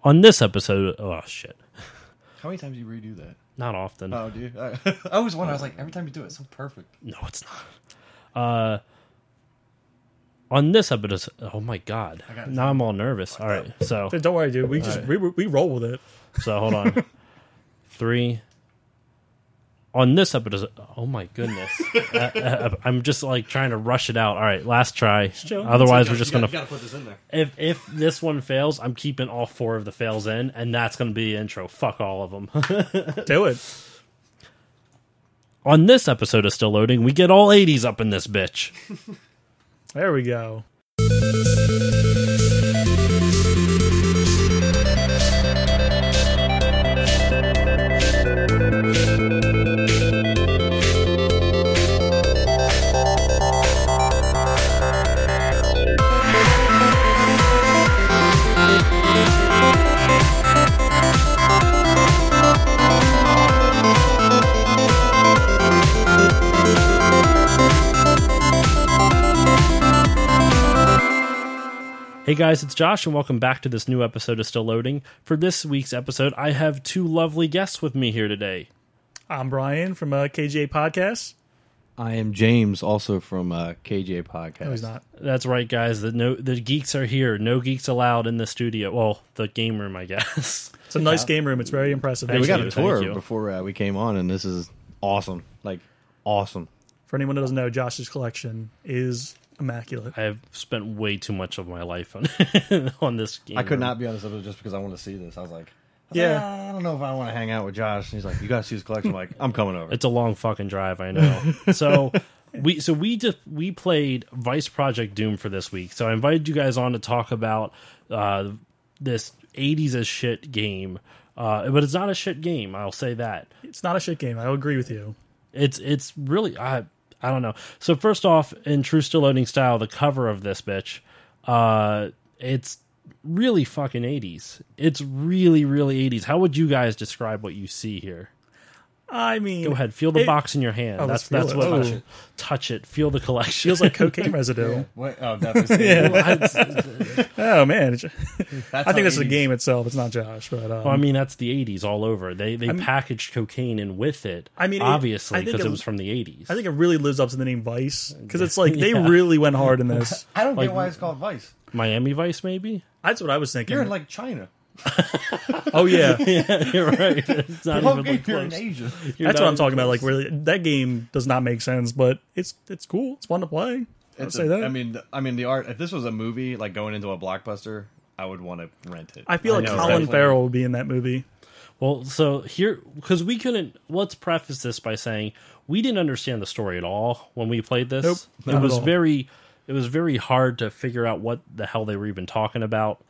On this episode, oh shit, How many times do you redo that? not often. Oh, dude. I was wondering. I was like, every time you do it, it's so perfect. No, it's not. On this episode, oh my god, now I'm all nervous. All right, so Don't worry, dude. We roll with it. So hold on. 3. On this episode, oh my goodness. I'm just like trying to rush it out. All right, last try. chill. Otherwise, we're just going You to... gotta put this in there. If this one fails, I'm keeping all 4 of the fails in, and that's going to be the intro. Fuck all of them. Do it. On this episode of Still Loading, we get all 80s up in this bitch. There we go. Hey guys, it's Josh, and welcome back to this new episode of Still Loading. For this week's episode, I have 2 lovely guests with me here today. I'm Brian from KJ Podcast. I am James, also from KJ Podcast. No, he's not. That's right, guys. The geeks are here. No geeks allowed in the studio. Well, the game room, I guess. It's a nice game room. It's very impressive. Hey, we got you, a thank tour you. before we came on, and this is awesome. Like, awesome. For anyone who doesn't know, Josh's collection is immaculate. I have spent way too much of my life on on this game. I could not be on this episode just because I want to see this. I was like, Yeah. I don't know if I want to hang out with Josh. And he's like, you got to see his collection. I'm like, I'm coming over. It's a long fucking drive, I know. So we played Vice Project Doom for this week. So I invited you guys on to talk about this 80s as shit game. But it's not a shit game, I'll say that. It's not a shit game. I'll agree with you. It's really I don't know. So first off, in true Still Loading style, the cover of this bitch, it's really fucking 80s. It's really, really 80s. How would you guys describe what you see here? I mean, Go ahead, feel the box in your hand. Oh, that's let's feel what. it. Touch it. Feel the collection. feels like cocaine residue. What? Oh, definitely. Oh man, That's I think this is a game itself. It's not Josh, but Well, I mean, that's the 80s all over. They packaged cocaine in with it. I mean, obviously, I think because it it- was from the 80s. I think it really lives up to the name Vice because it's like they really went hard in this. I don't Like- get why it's called Vice. Miami Vice, maybe? That's what I was thinking. You're in like China. Oh yeah, Yeah, you're right. It's not Whole even game, like you're in close. Asia. You're that's not what I'm even talking about. close. Like, really, that game does not make sense, but it's cool. It's fun to play. I'll say that. I mean, the art. If this was a movie, like going into a blockbuster, I would want to rent it. I feel like know, Colin right? Farrell would be in that movie. Well, so here, because we couldn't, let's preface this by saying we didn't understand the story at all when we played this. Nope, not it at was all. it was very hard to figure out what the hell they were even talking about.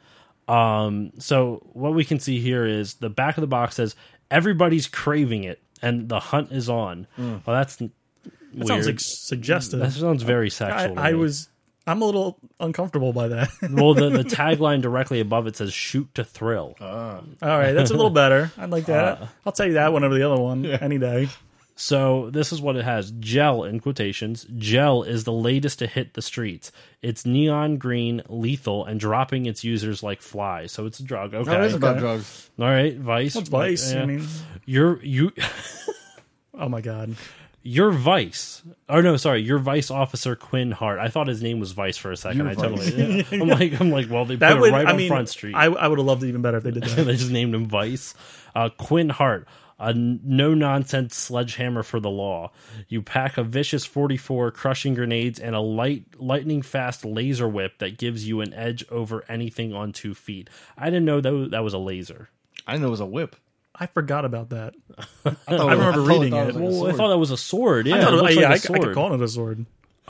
So what we can see here is the back of the box says everybody's craving it and the hunt is on. Well, that's That weird. sounds like suggestive. That sounds very sexual. to me. I'm a little uncomfortable by that. Well, the tagline directly above it says "Shoot to thrill." All right, that's a little better. I'd like that. I'll take that one over the other one any day. So this is what it has. Gel, in quotations. Gel is the latest to hit the streets. It's neon green, lethal, and dropping its users like flies. So it's a drug. Okay. No, it is about Okay. drugs. All right, Vice. What's Vice? Yeah. I mean, you oh my god. your Vice. Or no, sorry, your Vice officer Quinn Hart. I thought his name was Vice for a second. You're I Vice. totally I'm like, well, they That put would it right I on mean, Front Street. I would have loved it even better if they did that. They just named him Vice. Quinn Hart, a no-nonsense sledgehammer for the law. You pack a vicious 44, crushing grenades, and a lightning-fast laser whip that gives you an edge over anything on 2 feet. I didn't know that was a laser. I didn't know it was a whip. I forgot about that. I remember reading it. Well, I thought that was a sword. Yeah, I thought it looks like a I sword. could call it a sword.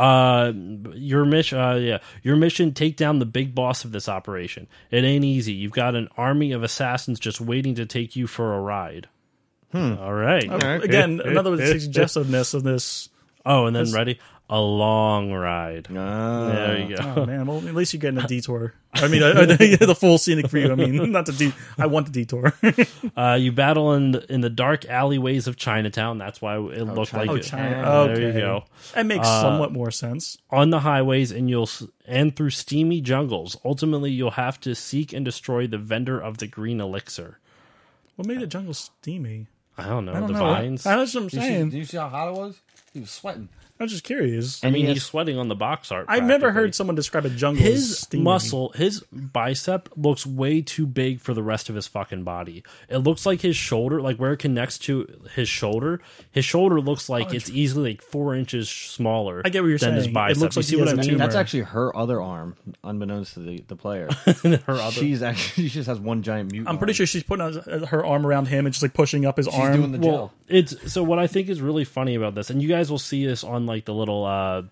Your mission, take down the big boss of this operation. It ain't easy. You've got an army of assassins just waiting to take you for a ride. All right. right. Again, another with the suggestiveness of this. Oh, and then ready. a long ride. There you go. Oh man, well at least you're getting a detour. I mean, the full scenic view. I mean, not the I want the detour. You battle in the dark alleyways of Chinatown. That's why it looked like it. China. There you go. That makes somewhat more sense. On the highways and through steamy jungles. Ultimately, you'll have to seek and destroy the vendor of the green elixir. What made the jungle steamy? I don't know. I don't the know. vines. That's what I'm saying. Did you see how hot it was? He was sweating. I was just curious. I mean, he's sweating on the box art. I've never practically. heard someone describe a jungle as His steamy. muscle, his bicep looks way too big for the rest of his fucking body. It looks like his shoulder, like where it connects to his shoulder looks like it's easily like 4 inches smaller. I get what you're than his saying. It bicep. looks like you see he what has I a mean? tumor. That's actually her other arm, unbeknownst to the player. Her other, She just has one giant mute. I'm pretty sure she's putting her arm around him and just like pushing up his she's arm. doing the gel. well, it's so what I think is really funny about this, and you guys will see this on like the little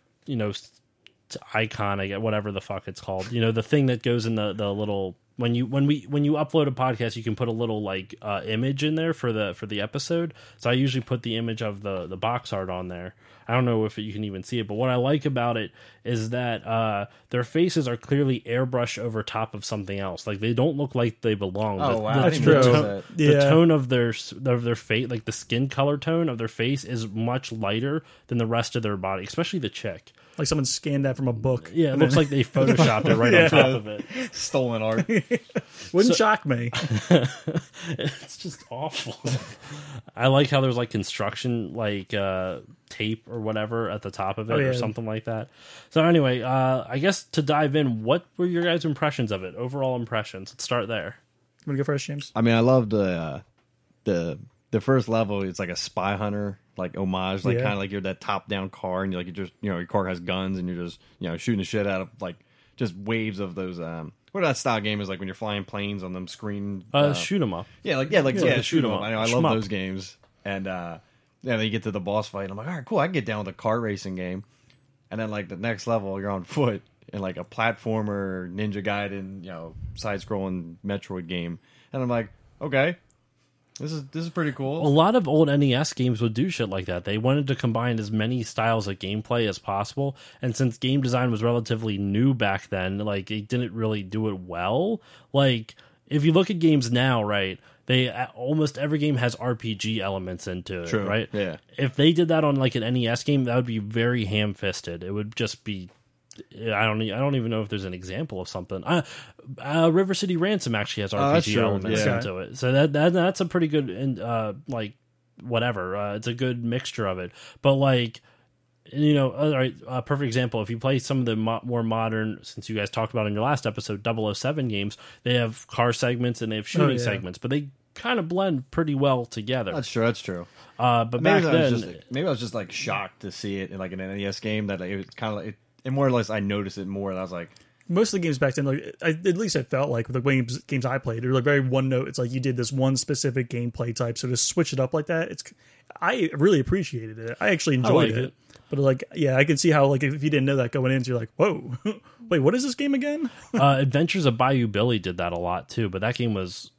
icon, I get whatever the fuck it's called. The thing that goes in the little when you upload a podcast, you can put a little like image in there for the episode. So I usually put the image of the box art on there. I don't know if you can even see it, but what I like about it is that their faces are clearly airbrushed over top of something else. Like they don't look like they belong. Oh, wow. That's I didn't true. notice that. The tone of their face, like the skin color tone of their face, is much lighter than the rest of their body, especially the chick. Like someone scanned that from a book. Yeah, it looks like they photoshopped it right on top of it. Stolen art. Wouldn't shock me. It's just awful. I like how there's like construction, like tape or whatever at the top of it, or something like that. So anyway, I guess to dive in, what were your guys' impressions of it? Overall impressions. Let's start there. You want to go first, James? I mean, I love the first level. It's like a Spy Hunter like homage, like kind of like you're that top down car, and you're your car has guns, and you're just shooting the shit out of like just waves of those. What that style game is like when you're flying planes on them screen. Shoot 'em up. Shoot 'em up. I know, I love Shmup. those games, and then you get to the boss fight, and I'm like, all right, cool, I can get down with a car racing game, and then like the next level, you're on foot in like a platformer, Ninja Gaiden, side scrolling Metroid game, and I'm like, okay. This is pretty cool. A lot of old NES games would do shit like that. They wanted to combine as many styles of gameplay as possible, and since game design was relatively new back then, like it didn't really do it well. Like if you look at games now, right, they almost every game has RPG elements into it, True. right? Yeah. If they did that on like an NES game, that would be very ham-fisted. It would just be I don't even know if there's an example of something. River City Ransom actually has RPG elements into it, so that's a pretty good like whatever. It's a good mixture of it, but like all right, perfect example. If you play some of the more modern, since you guys talked about in your last episode, 007 games, they have car segments and they have shooting segments, but they kind of blend pretty well together. That's true. But back then, maybe I was just like shocked to see it in like an NES game that it was kind of like. And more or less, I noticed it more, and I was like, most of the games back then, like at least it felt like with the games I played, they were like very one note. It's like you did this one specific gameplay type, so to switch it up like that, I really appreciated it. I actually enjoyed it. But like, yeah, I can see how like if you didn't know that going in, you're like, whoa, wait, what is this game again? Adventures of Bayou Billy did that a lot too, but that game was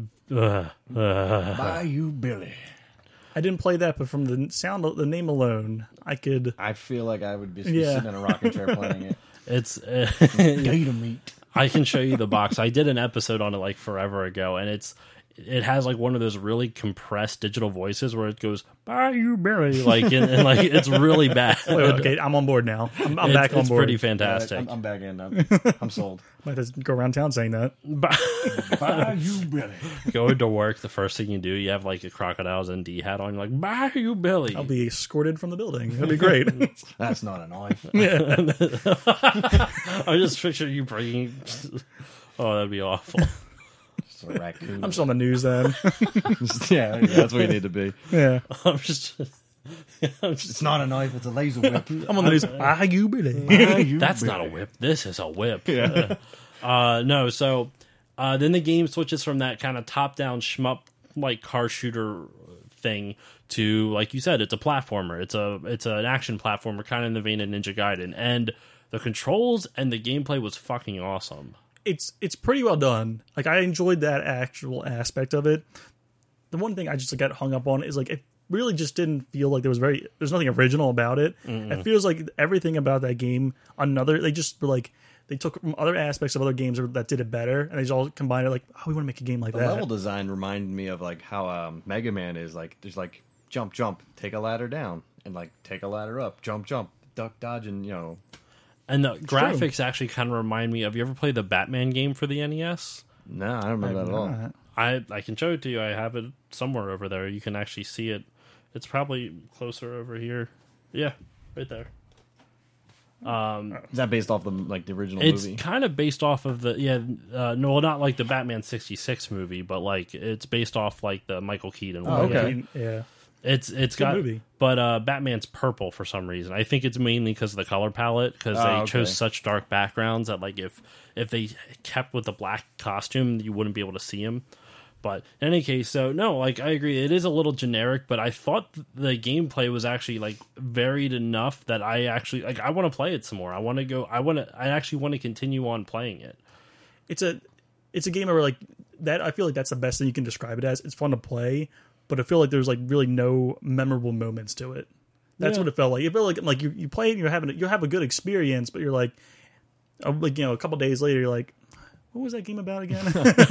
Bayou Billy. I didn't play that, but from the name alone, I feel like I would be sitting in a rocking chair playing it. It's gator meat. I can show you the box. I did an episode on it like forever ago, and it has like one of those really compressed digital voices where it goes Bayou Billy, like and like it's really bad. Okay, I'm on board now. I'm back on board. It's pretty fantastic. I'm back in. I'm sold. Might just go around town saying that. Bayou Billy. Going to work, the first thing you do, you have like a Crocodiles ND hat on. You're like Bayou Billy. I'll be escorted from the building. That'd be great. That's not a knife. I just picture you bringing. Oh, that'd be awful. It's a raccoon. I'm still on the news then. yeah, that's what you need to be. Yeah. I'm just It's not a knife, it's a laser whip. I'm on the news. Bayou Billy. That's not a whip. This is a whip. Yeah. No, so then the game switches from that kind of top-down shmup like car shooter thing to, like you said, it's a platformer. It's an action platformer, kind of in the vein of Ninja Gaiden, and the controls and the gameplay was fucking awesome. It's pretty well done. Like I enjoyed that actual aspect of it. The one thing I just got hung up on is like really just didn't feel like there's nothing original about it. It feels like everything about that game, they just were like, they took from other aspects of other games that did it better, and they just all combined it like, oh, we want to make a game like The that. level design reminded me of like how Mega Man is like. There's like jump, jump, take a ladder down, and like take a ladder up, jump, jump, duck, dodge, and And the graphics actually kind of remind me of. You ever play the Batman game for the NES? No, I don't remember that at all. I can show it to you. I have it somewhere over there. You can actually see it. It's probably closer over here. Yeah, right there. Is that based off the original It's movie? kind of based off of no, not like the Batman 66 movie, but like it's based off like the Michael Keaton one. Oh, okay. Yeah. It's got movie. But Batman's purple for some reason. I think it's mainly because of the color palette, because they chose such dark backgrounds that like if they kept with the black costume, you wouldn't be able to see him. But in any case, so no, like I agree, it is a little generic, but I thought the gameplay was actually like varied enough that I actually like. I want to play it some more. I actually want to continue on playing it. It's a game where like that. I feel like that's the best thing you can describe it as. It's fun to play, but I feel like there's like really no memorable moments to it. That's what it felt like. It felt like you play it and you'll have a good experience, but you're like a couple days later, you're like, what was that game about again?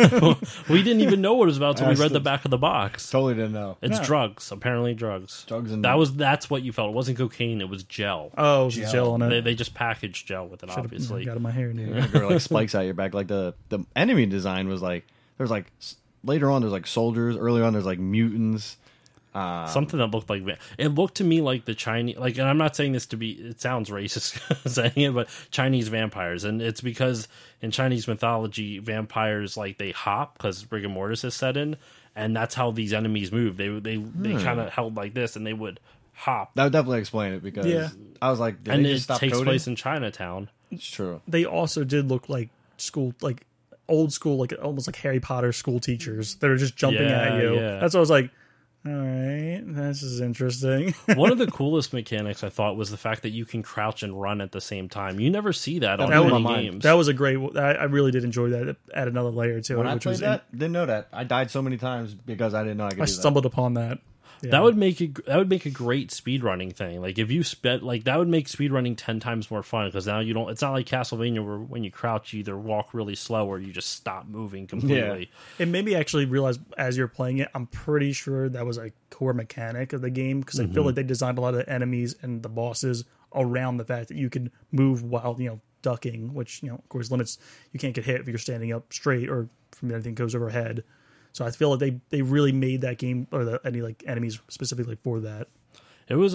We didn't even know what it was about until we read the back of the box. Totally didn't know. It's drugs, apparently drugs. Drugs and that's what you felt. It wasn't cocaine. It was gel. Oh, it was gel on it. They just packaged gel with it. Obviously, got in my hair. There were like spikes out your back. Like the enemy design was like there's like later on there's like soldiers. Earlier on there's like mutants. Something that looked like it looked to me like the Chinese, like, and I'm not saying this to be, it sounds racist saying it, but Chinese vampires, and it's because in Chinese mythology vampires like they hop because rigor mortis is set in, and that's how these enemies move. They kind of held like this, and they would hop. That would definitely explain it because I was like, and they it just stop takes coding? place in Chinatown. It's true. They also did look like school, like old school, like almost like Harry Potter school teachers that are just jumping at you. Yeah. That's what I was like. All right, this is interesting. One of the coolest mechanics I thought was the fact that you can crouch and run at the same time. You never see that on many games. That was a great. I really did enjoy that. Add another layer to it. When I played that, didn't know that. I died so many times because I didn't know I could do that. I stumbled upon that. Yeah. That would make a great speedrunning thing. Like if you sped, like that would make speedrunning 10 times more fun because now you don't. It's not like Castlevania where when you crouch, you either walk really slow or you just stop moving completely. Yeah. It made me actually realize as you're playing it, I'm pretty sure that was a core mechanic of the game because I feel like they designed a lot of the enemies and the bosses around the fact that you can move while ducking, which of course limits. You can't get hit if you're standing up straight or from anything goes overhead. So I feel like they really made that game or any like enemies specifically for that. It was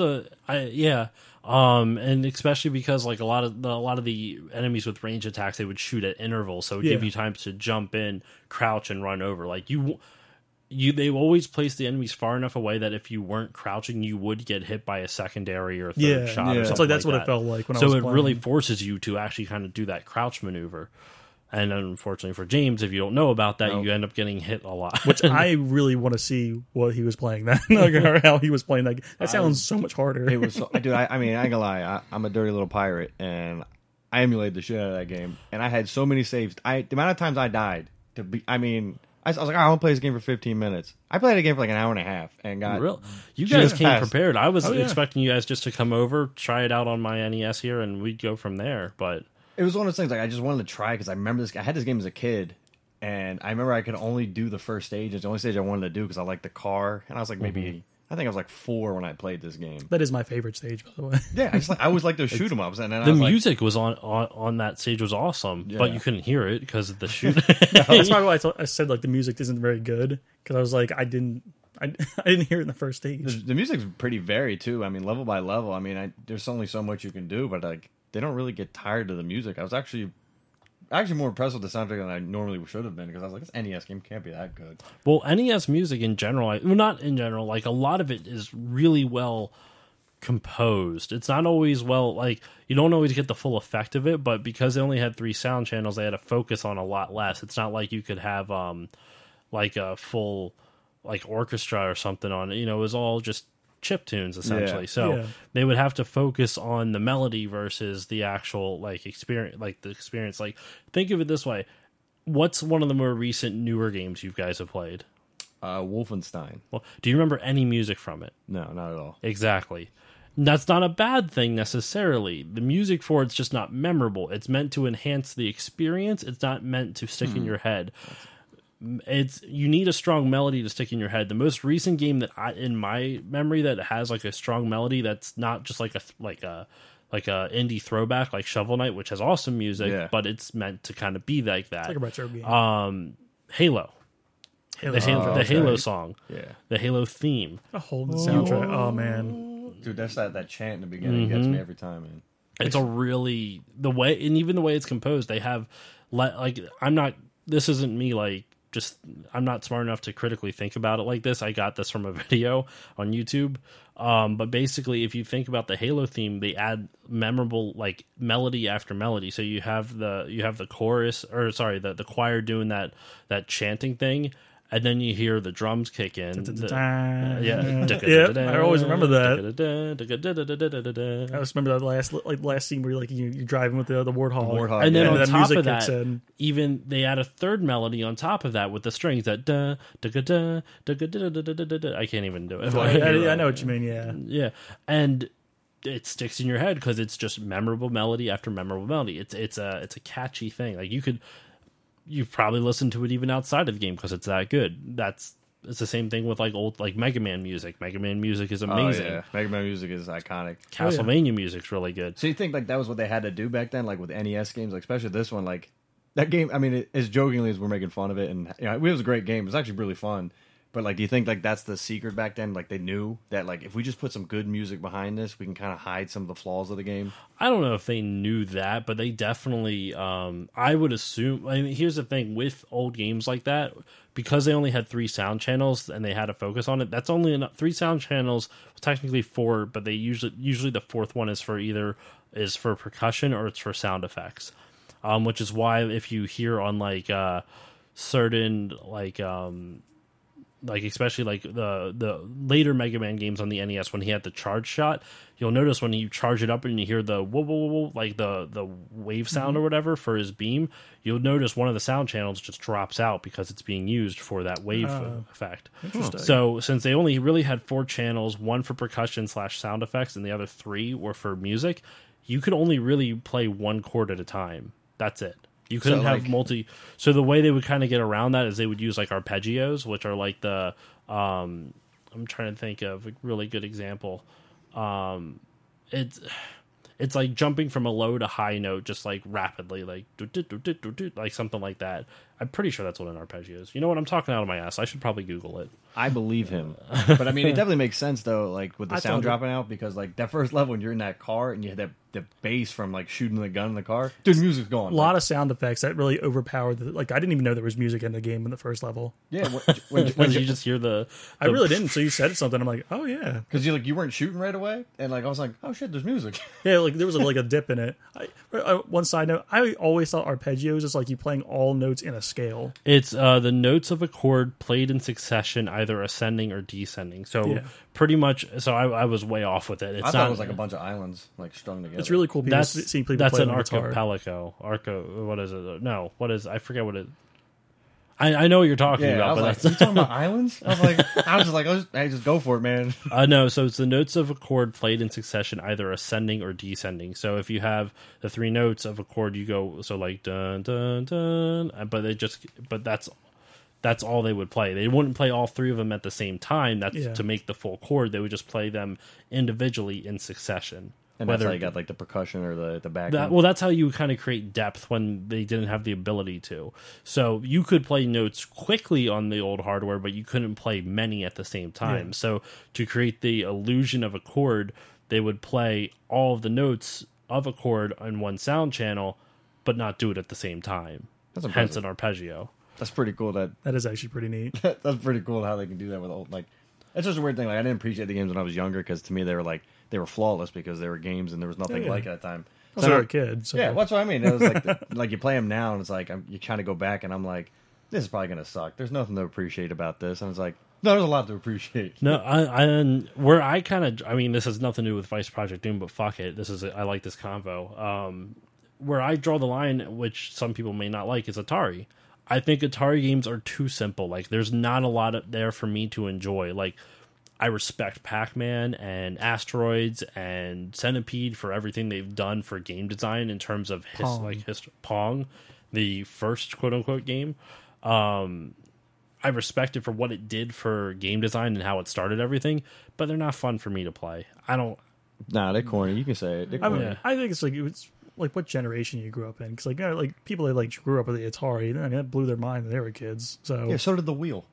and especially because like a lot of the enemies with range attacks they would shoot at intervals, so it would give you time to jump in, crouch, and run over. Like they always place the enemies far enough away that if you weren't crouching, you would get hit by a secondary or third shot. Or something that's like what that. It felt like when I so was it playing. really forces you to actually kind of do that crouch maneuver. And unfortunately for James, if you don't know about that, you end up getting hit a lot. Which I really want to see what he was playing that, or how he was playing that. That sounds so much harder. It was, dude. I mean, I ain't gonna lie. I'm a dirty little pirate, and I emulated the shit out of that game. And I had so many saves. The amount of times I died I was like, all right, I want to play this game for 15 minutes. I played a game for like an hour and a half, and got real. You guys came passed. prepared. I was expecting you guys just to come over, try it out on my NES here, and we'd go from there. But it was one of those things like I just wanted to try because I remember this. I had this game as a kid, and I remember I could only do the first stage. It's the only stage I wanted to do because I liked the car, and I was like maybe I think I was like 4 when I played this game. That is my favorite stage, by the way. Yeah, I always like those shoot 'em ups, and then the I was music was on that stage was awesome, but you couldn't hear it because of the shoot. That's probably why I said like the music isn't very good because I was like I didn't hear it in the first stage. The music's pretty varied too. I mean, level by level. I mean, there's only so much you can do, but like they don't really get tired of the music. I was actually more impressed with the soundtrack than I normally should have been because I was like, this NES game can't be that good. Well, NES music in general, not in general, like a lot of it is really well composed. It's not always like you don't always get the full effect of it, but because they only had 3 sound channels, they had to focus on a lot less. It's not like you could have like a full like orchestra or something on it. It was all just chip tunes essentially. They would have to focus on the melody versus the actual like experience. Like think of it this way: what's one of the more recent newer games you guys have played? Wolfenstein. Well, do you remember any music from it? No, not at all. Exactly. That's not a bad thing necessarily. The music for it's just not memorable. It's meant to enhance the experience. It's not meant to stick in your head. You need a strong melody to stick in your head. The most recent game that in my memory that has like a strong melody that's not just like a indie throwback like Shovel Knight, which has awesome music, but it's meant to kind of be like that. It's like a retro game. Halo. The Halo song. Yeah. The Halo theme. A whole soundtrack. Oh man. Dude, that's that chant in the beginning gets me every time, man. It's a really the way, and even the way it's composed. They have like I'm not. This isn't me like just. I'm not smart enough to critically think about it like this. I got this from a video on YouTube. But basically, if you think about the Halo theme, they add memorable like melody after melody. So you have the chorus, or sorry, the choir doing that chanting thing. And then you hear the drums kick in. I always remember that. I just remember that last scene where you're driving with the warthog. And then on top of that, even they add a third melody on top of that with the strings that I can't even do it. I know what you mean. Yeah, and it sticks in your head because it's just memorable melody after memorable melody. It's a catchy thing. Like you've probably listened to it even outside of the game because it's that good. It's the same thing with like old like Mega Man music. Mega Man music is amazing. Oh, yeah. Mega Man music is iconic. Castlevania music's really good. So you think like that was what they had to do back then, like with NES games, like especially this one, like that game. I mean, as jokingly as we're making fun of it, and it was a great game. It was actually really fun. But like, do you think like that's the secret back then? Like they knew that like if we just put some good music behind this, we can kind of hide some of the flaws of the game. I don't know if they knew that, but they definitely. I would assume. I mean, here's the thing with old games like that, because they only had 3 sound channels and they had to focus on it. That's only enough. 3 sound channels, technically 4, but they usually the 4th one is for percussion or it's for sound effects. Which is why if you hear on like certain like especially like the later Mega Man games on the NES when he had the charge shot, you'll notice when you charge it up and you hear the whoa, whoa, whoa, like the wave sound or whatever for his beam, you'll notice one of the sound channels just drops out because it's being used for that wave effect. Interesting. So since they only really had 4 channels, 1 for percussion / sound effects and the other 3 were for music, you could only really play 1 chord at a time. That's it. You couldn't have multi. So the way they would kind of get around that is they would use like arpeggios, which are like the. I'm trying to think of a really good example. It's like jumping from a low to high note, just like rapidly, like like something like that. I'm pretty sure that's what an arpeggio is. You know what? I'm talking out of my ass. I should probably Google it. I believe him, but I mean, it definitely makes sense though, like with the sound dropping out, because like that first level when you're in that car and you had the bass from like shooting the gun in the car, dude, music's going. A lot of sound effects that really overpowered I didn't even know there was music in the game in the first level. Yeah, when you just hear the I really didn't. So you said something, I'm like, oh yeah, because you weren't shooting right away, and like I was like, oh shit, there's music. Yeah, like there was like a dip in it. One side note, I always thought arpeggios is like you playing all notes in a scale. It's the notes of a chord played in succession, either ascending or descending. So pretty much. So I was way off with it. I thought it was like a bunch of islands like strung together. It's really cool. Seeing people that's play an guitar. archipelago. What is it? No, what is? I forget what it. I know what you're talking about, but like, that's you talking about islands. I was just like, hey, just go for it, man. No, so it's the notes of a chord played in succession, either ascending or descending. So if you have the 3 notes of a chord, you go so like dun dun dun, but that's all they would play. They wouldn't play all 3 of them at the same time. That's to make the full chord. They would just play them individually in succession. And that's how you got like the percussion or the back. Well, that's how you kind of create depth when they didn't have the ability to. So you could play notes quickly on the old hardware, but you couldn't play many at the same time. Yeah. So to create the illusion of a chord, they would play all of the notes of a chord on one sound channel, but not do it at the same time. That's impressive. Hence an arpeggio. That's pretty cool. That is actually pretty neat. That's pretty cool how they can do that with old like. It's just a weird thing. Like I didn't appreciate the games when I was younger because to me they were flawless because they were games and there was nothing like it at that time. So I was a kid. So. Yeah, that's what I mean. It was like like you play them now and it's like you kind of go back and I'm like, this is probably gonna suck. There's nothing to appreciate about this, and it's like, no, there's a lot to appreciate. No, this has nothing to do with Vice Project Doom, but fuck it. I like this convo. Where I draw the line, which some people may not like, is Atari. I think Atari games are too simple. Like, there's not a lot there for me to enjoy. Like, I respect Pac-Man and Asteroids and Centipede for everything they've done for game design in terms of Pong, the first quote-unquote game. I respect it for what it did for game design and how it started everything, but they're not fun for me to play. I don't... Nah, they're corny. You can say it. They're corny. I think it's like what generation you grew up in, because like people that like grew up with the Atari, I mean, that blew their mind when they were kids. So Yeah, so did the wheel.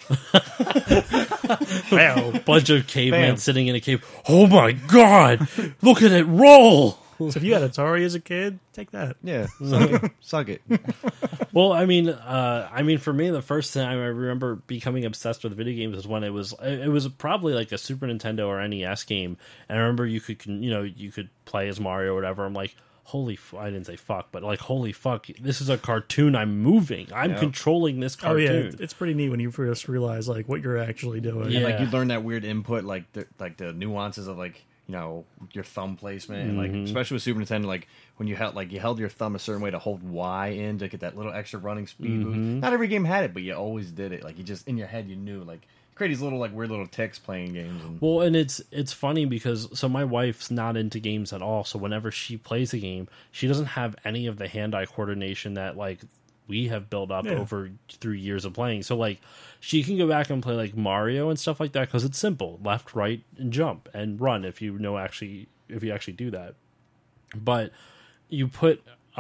Wow, bunch of cavemen sitting in a cave. Oh my god! Look at it roll! So if you had Atari as a kid, take that. Yeah, suck it. Suck it. Well, I mean, for me, the first time I remember becoming obsessed with video games was when it was probably like a Super Nintendo or NES game, and I remember you could play as Mario or whatever. I'm like, I didn't say fuck, but like, holy fuck, this is a cartoon. I'm moving. I'm controlling this cartoon. Oh yeah, it's pretty neat when you first realize like what you're actually doing. Yeah. And like you learn that weird input, like the nuances of like, you know, your thumb placement, and like especially with Super Nintendo, like when you held your thumb a certain way to hold Y in to get that little extra running speed boost. Not every game had it, but you always did it. Like you just in your head you knew, like you create these little like weird little ticks playing games. Well, and it's funny because so my wife's not into games at all. So whenever she plays a game, she doesn't have any of the hand-eye coordination that like we have built up through years of playing. So like she can go back and play like Mario and stuff like that because it's simple: left, right, and jump and run. If you actually do that, but you put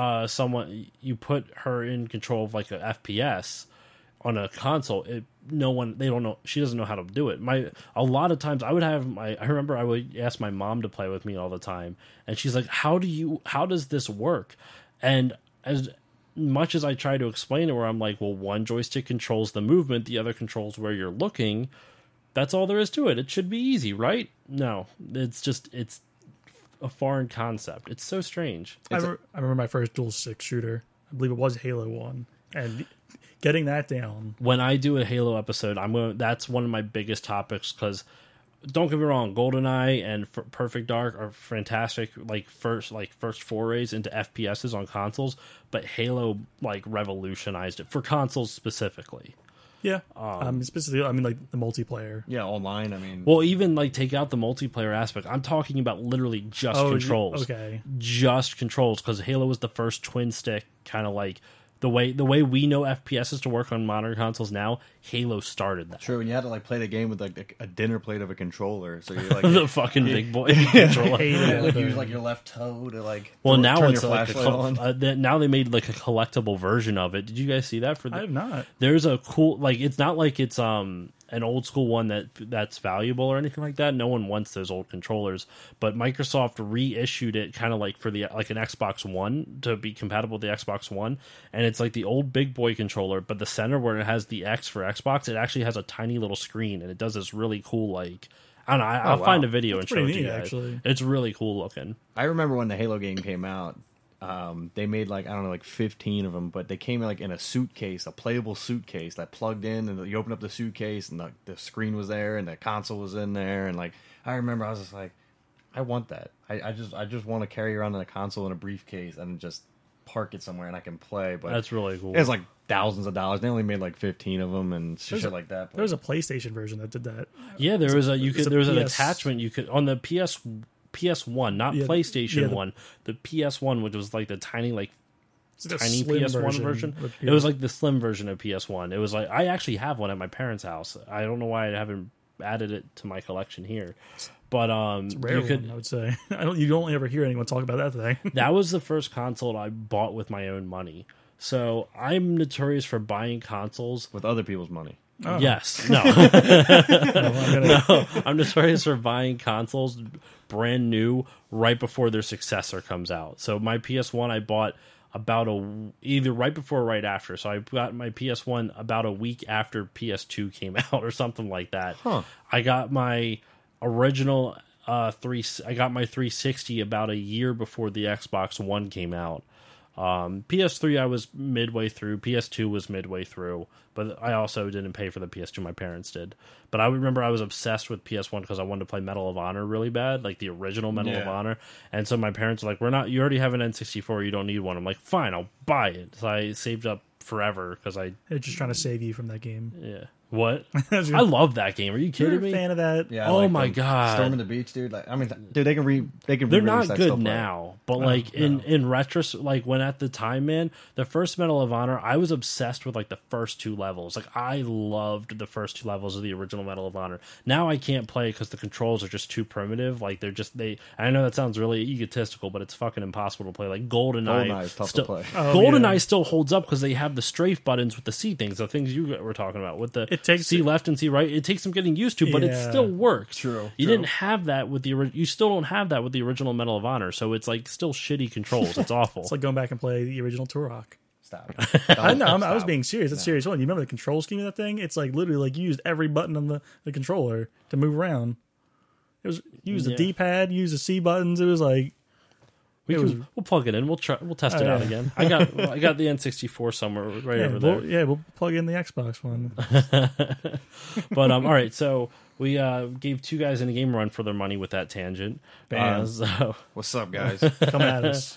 her in control of like a FPS on a console. They don't know. She doesn't know how to do it. A lot of times I remember I would ask my mom to play with me all the time, and she's like, how does this work? And as much as I try to explain it, where I'm like, well, one joystick controls the movement, the other controls where you're looking. That's all there is to it. It should be easy, right? No, it's a foreign concept. It's so strange. I remember my first dual stick shooter. I believe it was Halo 1, and getting that down. When I do a Halo episode, that's one of my biggest topics because don't get me wrong, GoldenEye and Perfect Dark are fantastic, first forays into FPSs on consoles, but Halo revolutionized it for consoles specifically. Yeah, specifically, I mean, like the multiplayer. Yeah, online. I mean, well, even take out the multiplayer aspect. I'm talking about literally just controls. Okay, just controls, because Halo was the first twin stick kind of like. The way we know FPS is to work on modern consoles now, Halo started that. Sure, when you had to play the game with a dinner plate of a controller, so you're like the fucking big boy controller. Use your left toe to Well, now turn it's your flashlight now they made a collectible version of it. Did you guys see that? I have not. There's a cool it's not like it's an old school one that's valuable or anything like that. No one wants those old controllers, but Microsoft reissued it kind of for the an Xbox One to be compatible with the Xbox One, and it's like the old big boy controller, but the center where it has the X for Xbox, it actually has a tiny little screen, and it does this really cool I don't know. I'll find a video and show it to you guys. Actually. It's really cool looking. I remember when the Halo game came out. They made 15 of them, but they came in a suitcase, a playable suitcase that plugged in, and you open up the suitcase, and the screen was there, and the console was in there, and I remember I was just like, I want that. I just want to carry around a console in a briefcase and just park it somewhere and I can play. But that's really cool. It's thousands of dollars. They only made 15 of them and shit like that. But there was a PlayStation version that did that. Yeah, there was an attachment you could on the PS1, not PlayStation 1. The PS1, which was the tiny tiny PS1 version. It was the slim version of PS1. It was I actually have one at my parents' house. I don't know why I haven't added it to my collection here. But it's a rare one, I would say. You don't ever hear anyone talk about that thing. That was the first console I bought with my own money. So I'm notorious for buying consoles with other people's money. Oh. Yes. No. I'm notorious for buying consoles brand new right before their successor comes out. So my PS1 I bought about either right before or right after. So I got my PS1 about a week after PS2 came out or something like that. Huh. I got my original I got my 360 about a year before the Xbox One came out. PS3 I was midway through, PS2 was midway through, but I also didn't pay for the PS2, my parents did. But I remember I was obsessed with PS1 because I wanted to play Medal of Honor really bad, the original Medal of Honor, and so my parents were like, you already have an N64, you don't need one. I'm like, fine, I'll buy it. So I saved up forever because They're just trying to save you from that game. yeah. What? I love that game. Are you You're kidding a me? fan of that? Yeah. I Oh like my them. God. Storming the Beach, dude. Like, I mean, dude, they can They're re-release not that good stuff, now, but like in retrospect, like when at the time, man, the first Medal of Honor, I was obsessed with like the first 2 levels. Like I loved the first 2 levels of the original Medal of Honor. Now I can't play because the controls are just too primitive. Like I know that sounds really egotistical, but it's fucking impossible to play. Like GoldenEye is tough to play. GoldenEye still holds up because they have the strafe buttons with the C things, the things you were talking about with the C left and C right. It takes some getting used to, but it still works. True. You didn't have that with you still don't have that with the original Medal of Honor, so it's like still shitty controls. It's awful. It's like going back and play the original Turok. Stop. I know. I was being serious. It's a serious one. You remember the control scheme of that thing? It's like literally like you used every button on the controller to move around. It was use the D-pad, use the C buttons. It was like we'll plug it in. We'll test it out again. I got the N64 somewhere right over there. We'll plug in the Xbox one. But all right, so we gave 2 guys in a game run for their money with that tangent. So What's up, guys? Come at us.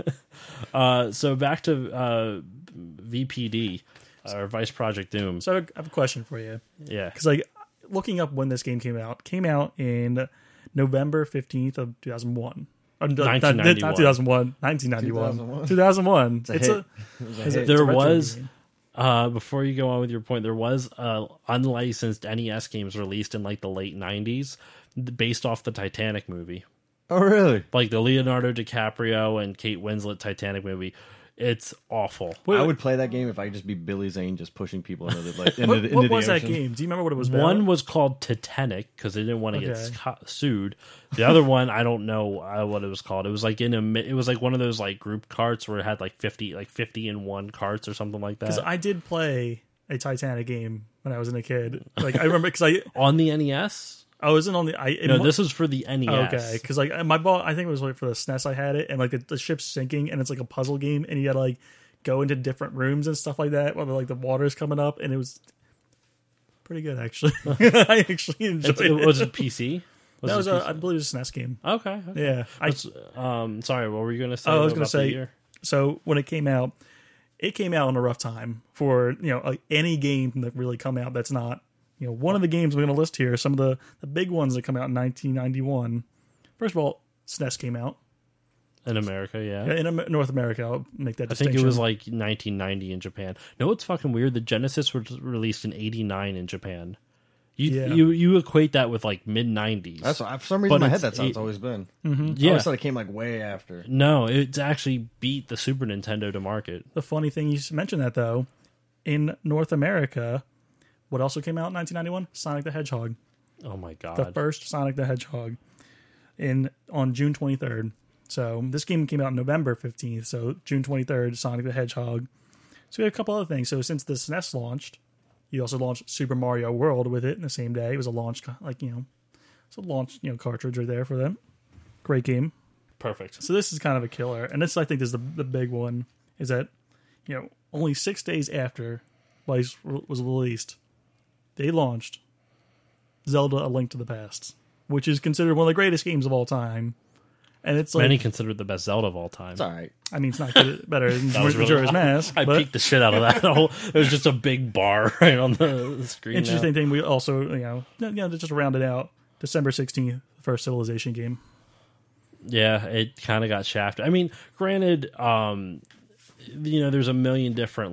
So back to VPD or Vice Project Doom. So I have a question for you. Yeah, Because like looking up when this game came out in November 15th of 2001. Not 2001, 1991. 2001. There was before you go on with your point, there was unlicensed NES games released in like the late 90s based off the Titanic movie. Oh, really? Like the Leonardo DiCaprio and Kate Winslet Titanic movie. It's awful. I would play that game if I could just be Billy Zane just pushing people into the What was that game? Do you remember what it was about? One was called Titanic because they didn't want to get sued. The other one, I don't know what it was called. It was like it was like one of those like group carts where it had like 50 in one carts or something like that. Because I did play a Titanic game when I was a kid. Like I remember because on the NES. I wasn't on the. No, this was for the NES. Okay, because like my ball, I think it was like for the SNES. I had it, and like the ship's sinking, and it's like a puzzle game, and you gotta like go into different rooms and stuff like that, while like the water's coming up, and it was pretty good actually. I actually enjoyed it. Was it PC? That was I believe it was a SNES game. Okay. Yeah. Sorry, what were you gonna say? I was gonna say. So when it came out in a rough time for like any game that really come out that's not. One of the games we're going to list here, some of the big ones that come out in 1991. First of all, SNES came out. In America, yeah. In North America, I'll make that distinction. I think it was like 1990 in Japan. No, it's fucking weird. The Genesis was released in 89 in Japan. You equate that with like mid-90s. That's for some reason in my head that's how it's always been. Mm-hmm. Yeah. I always thought it came like way after. No, it's actually beat the Super Nintendo to market. The funny thing, you mentioned that though, in North America... What also came out in 1991? Sonic the Hedgehog. Oh my god! The first Sonic the Hedgehog on June 23rd. So this game came out November 15th. So June 23rd, Sonic the Hedgehog. So we had a couple other things. So since the SNES launched, you also launched Super Mario World with it in the same day. It was a launch, it's a launch cartridge right there for them. Great game. Perfect. So this is kind of a killer, and this I think is the big one. Is that only 6 days after Vice was released. They launched Zelda: A Link to the Past, which is considered one of the greatest games of all time. And it's like many consider it the best Zelda of all time. It's all right. I mean, it's not good, better than Majora's Mask. I peeked the shit out of that. It was just a big bar right on the screen. Interesting thing, we also, just round it out. December 16th, the first Civilization game. Yeah, it kind of got shafted. I mean, granted, there's a million different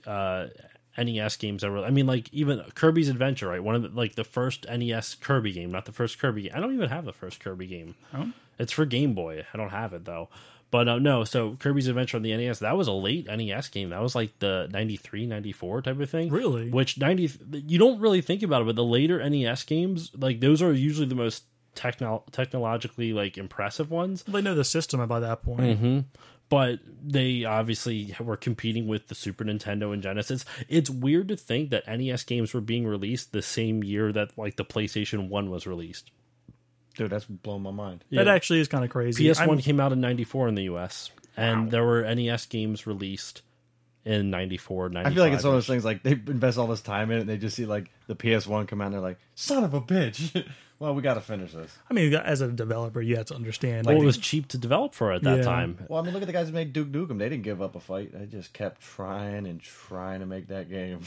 NES games that were. I mean, like even Kirby's Adventure, right? One of the first NES Kirby game, not the first Kirby game. I don't even have the first Kirby game. Oh? It's for Game Boy. I don't have it though. But no, so Kirby's Adventure on the NES, that was a late NES game. That was like the 93, 94 type of thing. Really? Which you don't really think about it, but the later NES games, like those are usually the most technologically like impressive ones. They know the system by that point. Mm-hmm. But they obviously were competing with the Super Nintendo and Genesis. It's weird to think that NES games were being released the same year that like the PlayStation 1 was released. Dude, that's blown my mind. That actually is kind of crazy. PS1 came out in 94 in the US, and there were NES games released in 94, 95. I feel like it's one of those things like they invest all this time in it and they just see like the PS1 come out and they're like, son of a bitch. Well, we got to finish this. I mean, as a developer, you have to understand. Well, it was cheap to develop for at that Yeah. time. Well, I mean, look at the guys who made Duke Nukem. They didn't give up a fight. They just kept trying and trying to make that game.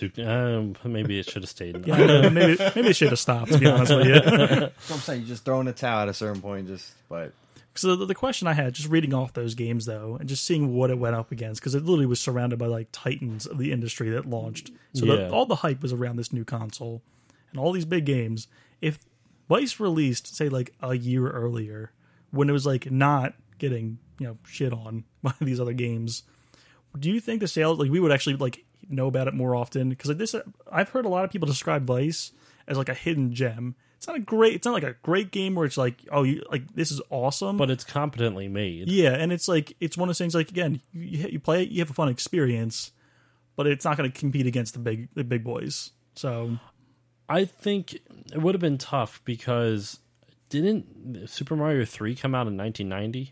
Maybe it should have stayed. Yeah, I know. Maybe it should have stopped, to be honest with you. So I'm saying you just throw in the towel at a certain point. But So the question I had, just reading off those games, though, and just seeing what it went up against, because it literally was surrounded by, like, titans of the industry that launched. So Yeah. all the hype was around this new console. And all these big games. If Vice released, say, like, a year earlier, when it was, like, not getting, shit on by these other games, do you think the sales, like, we would actually, like, know about it more often? Because like this, I've heard a lot of people describe Vice as, like, a hidden gem. It's not like a great game where it's like, oh, this is awesome, But it's competently made. yeah, and it's like it's one of those things. Like again, you play it, you have a fun experience, but it's not going to compete against the big boys. So I think it would have been tough because didn't Super Mario 3 come out in 1990?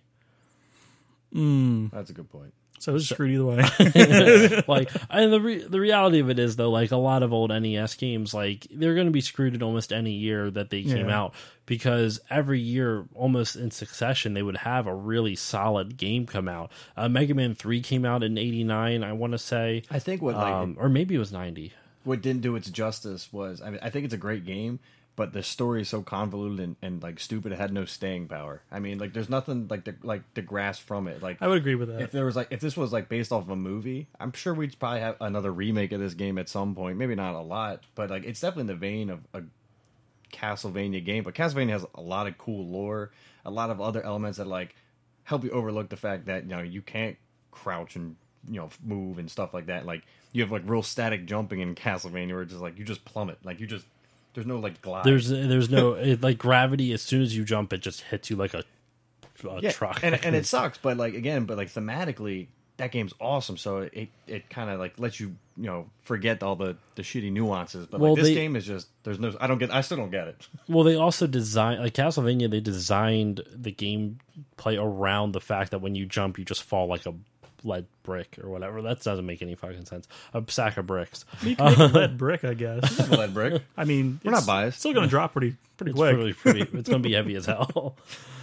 that's a good point. so it's screwed either way. Like, and the reality of it is though, like a lot of old NES games, like they're going to be screwed in almost any year that they came Yeah. out, because every year, almost in succession, they would have a really solid game come out. Mega Man 3 came out in '89, I want to say, I think what or maybe it was '90. what didn't do its justice was, I mean, I think it's a great game, but the story is so convoluted and like stupid. It had no staying power. I mean, like there's nothing like to grasp from it. Like I would agree with that. if this was like based off of a movie, I'm sure we'd probably have another remake of this game at some point. Maybe not a lot, but like it's definitely in the vein of a Castlevania game. But Castlevania has a lot of cool lore, a lot of other elements that like help you overlook the fact that you can't crouch and move and stuff like that. Like you have like real static jumping in Castlevania, where it's just like you just plummet, like there's no like glide. There's no like gravity. As soon as you jump, it just hits you like a truck. and it sucks. But like thematically, that game's awesome. So it kind of like lets you forget all the shitty nuances. But this game is just I still don't get it. Well, they also designed, like Castlevania, they designed the gameplay around the fact that when you jump, you just fall like a lead brick or whatever. That doesn't make any fucking sense. A sack of bricks. You can make a lead brick, I guess. Lead brick. I mean, We're not biased. Still going to drop pretty It's quick. really pretty. It's going to be heavy as hell.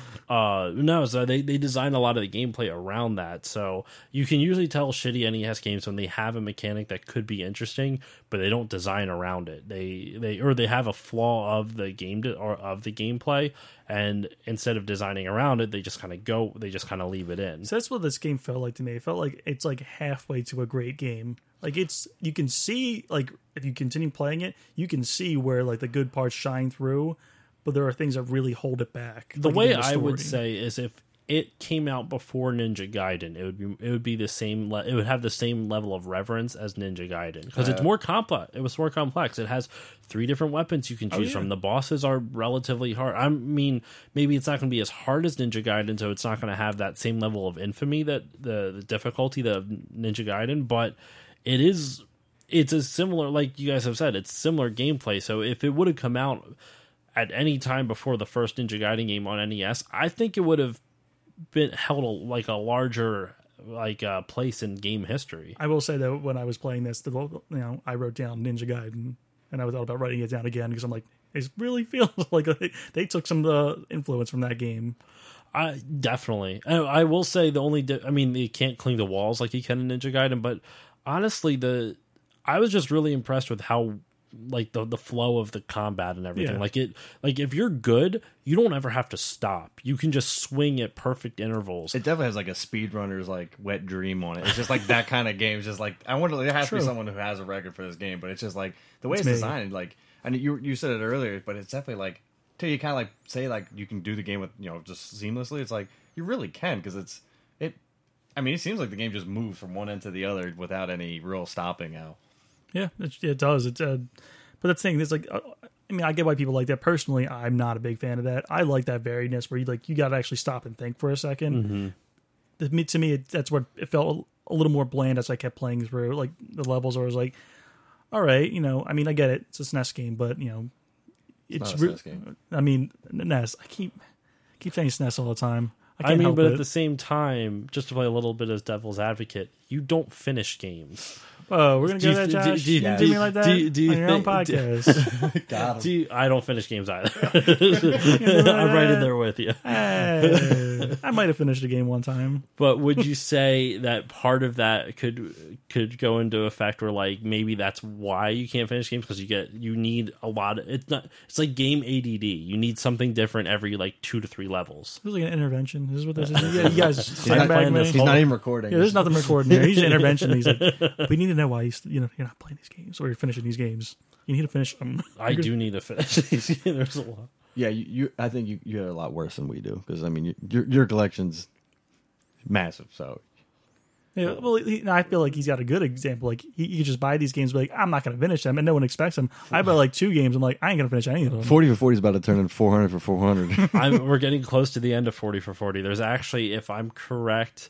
No, so they design a lot of the gameplay around that. So you can usually tell shitty NES games when they have a mechanic that could be interesting, but they don't design around it. They have a flaw of the game or of the gameplay, and instead of designing around it, they just kind of leave it in. So that's what this game felt like to me. It felt like it's like halfway to a great game. Like you can see, like if you continue playing it, you can see where like the good parts shine through, but there are things that really hold it back. The like, way even the I would story. say is if it came out before Ninja Gaiden, it would be the same. It would have the same level of reverence as Ninja Gaiden because it's more complex. It was more complex. It has 3 different weapons you can choose from. The bosses are relatively hard. I mean, maybe it's not going to be as hard as Ninja Gaiden, so it's not going to have that same level of infamy that the difficulty that Ninja Gaiden, but it is. It's a similar, like you guys have said, it's similar gameplay. So if it would have come out at any time before the first Ninja Gaiden game on NES, I think it would have been held a larger place in game history. I will say that when I was playing this, I wrote down Ninja Gaiden, and I thought about writing it down again because I'm like, it really feels like they took some influence from that game. Definitely. I will say the only, they can't clean the walls like you can in Ninja Gaiden, but honestly, I was just really impressed with how like the flow of the combat and everything. Yeah. Like if you're good, you don't ever have to stop. You can just swing at perfect intervals. It definitely has like a speedrunner's like wet dream on it. It's just like that kind of game. It's just like I wonder there has to be someone who has a record for this game, but it's just like the way it's designed. Like, and you said it earlier, but it's definitely like till you kind of like say like you can do the game with just seamlessly. It's like you really can because it. I mean, it seems like the game just moves from one end to the other without any real stopping out. Yeah, it does. But that's the thing. It's like, I get why people like that. Personally, I'm not a big fan of that. I like that variedness where you got to actually stop and think for a second. Mm-hmm. To me, that's what it felt a little more bland as I kept playing through. Like the levels, where I was like, all right, I get it. It's a SNES game, but it's not a SNES game. NES. I keep saying SNES all the time. I can't mean, help but it. at the same time, just to play a little bit as devil's advocate, you don't finish games. Oh, we're gonna Do go you- there, do- Josh. do you- You do do you- me like that do you- do you on your own think- podcast. Got him. I don't finish games either. I'm right in there with you. Hey, I might have finished a game one time. But would you say that part of that could go into effect where like maybe that's why you can't finish games because you need a lot of, it's like game ADD. You need something different every like 2 to 3 levels. This is like an intervention. This is what this is. Yeah, you guys He's not, sandbag me. he's not even recording. Yeah, there's nothing recording there. He's an intervention. He's like, we need to know why you're not playing these games or you're finishing these games. You need to finish them. I do need to finish these. There's a lot. Yeah, you. I think you had a lot worse than we do because I mean your collection's massive. So Yeah, well, I feel like he's got a good example. Like he could just buy these games, and be like, I'm not going to finish them, and no one expects them. I buy like 2 games. I'm like, I ain't going to finish any of them. 40 for 40 is about to turn in 400 for 400. We're getting close to the end of 40 for 40. There's actually, if I'm correct,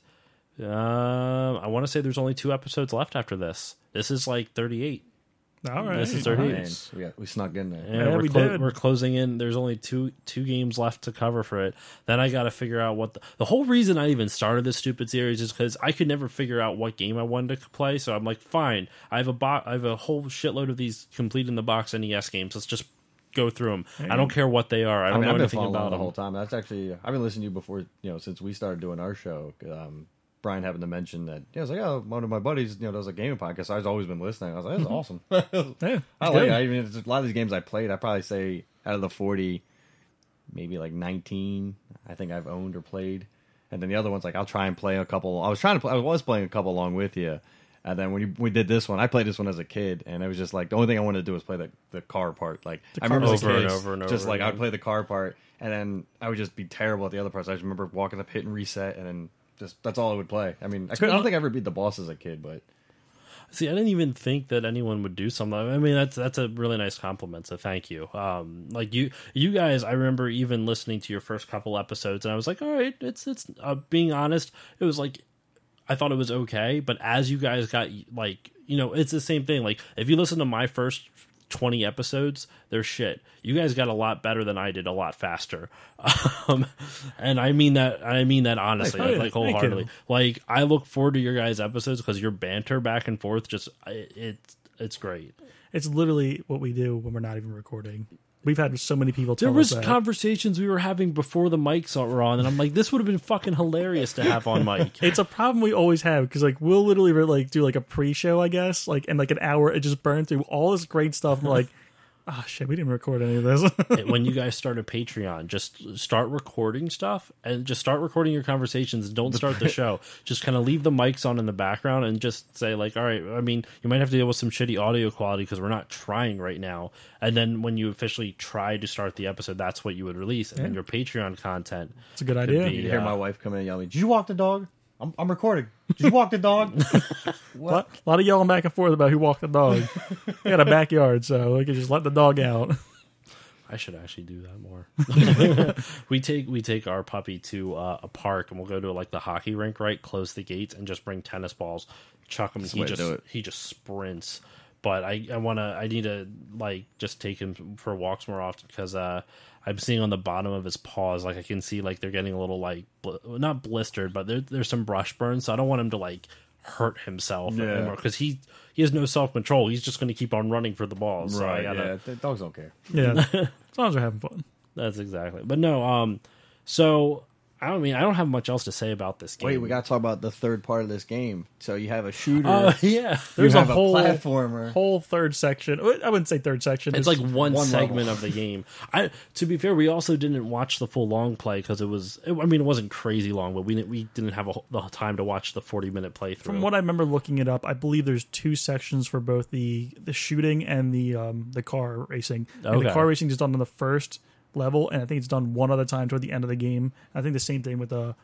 I want to say there's only 2 episodes left after this. This is like 38. All right, This is all 38. right. We snuck in there. Yeah, we did. we're closing in. There's only two games left to cover for it. Then I got to figure out what the whole reason I even started this stupid series is because I could never figure out what game I wanted to play. So I'm like, fine, I have a whole shitload of these complete in the box NES games. Let's just go through them. I don't care what they are. I don't know I've been anything following about the them. whole time. That's actually I've been listening to you before. Since we started doing our show. Brian happened to mention that. I was like, oh, one of my buddies, does a gaming podcast. I've always been listening. I was like, that's awesome. Yeah, I it's like good. it. I mean, a lot of these games I played, I probably say out of the 40, maybe like 19, I think I've owned or played. And then the other ones, like I'll try and play a couple. I was playing a couple along with you. And then when we did this one, I played this one as a kid, and it was just like the only thing I wanted to do was play the car part. Like I remember as a over kid, and over and just over like again. I'd play the car part, and then I would just be terrible at the other parts. I just remember walking up, hit and reset, and then just that's all I would play. I mean, I don't think I ever beat the boss as a kid, but See, I didn't even think that anyone would do something. I mean, that's a really nice compliment. So thank you. Like you guys, I remember even listening to your first couple episodes, and I was like, all right, it's being honest, it was like I thought it was okay, but as you guys got like, it's the same thing. Like if you listen to my first 20 episodes, they're shit. You guys got a lot better than I did, a lot faster. And I mean that honestly, Oh, yeah. like wholeheartedly. Thank Like I look forward to your guys' episodes because your banter back and forth it's great. It's literally what we do when we're not even recording. We've had so many people tell There was us that. conversations we were having before the mics were on, and I'm like, this would have been fucking hilarious to have on mic. It's a problem we always have because like we'll literally like do like a pre-show, I guess, like in like an hour, it just burned through all this great stuff. And we're like, oh shit, we didn't record any of this. When you guys started Patreon, just start recording stuff and just start recording your conversations. Don't start the show. Just kind of leave the mics on in the background and just say like, all right, I mean, you might have to deal with some shitty audio quality because we're not trying right now. And then when you officially try to start the episode, that's what you would release. And then your Patreon content. It's a good idea. be- you hear my wife come in and yell at me, "Did you walk the dog? I'm recording. Did you walk the dog?" A lot of yelling back and forth about who walked the dog. We got a backyard, so we could just let the dog out. I should actually do that more. we take our puppy to a park and we'll go to like the hockey rink, right? Close the gates and just bring tennis balls, chuck him. the way to do it. He just sprints. But I need to like just take him for walks more often because I'm seeing on the bottom of his paws, like I can see like they're getting a little like not blistered, but there's some brush burns. So I don't want him to like hurt himself anymore because he has no self control. He's just going to keep on running for the balls. So I gotta, Yeah, the dogs don't care. Yeah, as long as we're having fun. That's exactly. But no, so I don't have much else to say about this game. Wait, we got to talk about the third part of this game. So you have a shooter. Yeah. There's you a have whole platformer. whole third section. I wouldn't say third section. It's like one one segment level. of the game. To be fair, we also didn't watch the full long play because it wasn't crazy long, but we didn't have the time to watch the 40-minute playthrough. From what I remember looking it up, I believe there's 2 sections for both the shooting and the car racing. And the Okay. car racing is done on the first level, and I think it's done one other time toward the end of the game. I think the same thing with the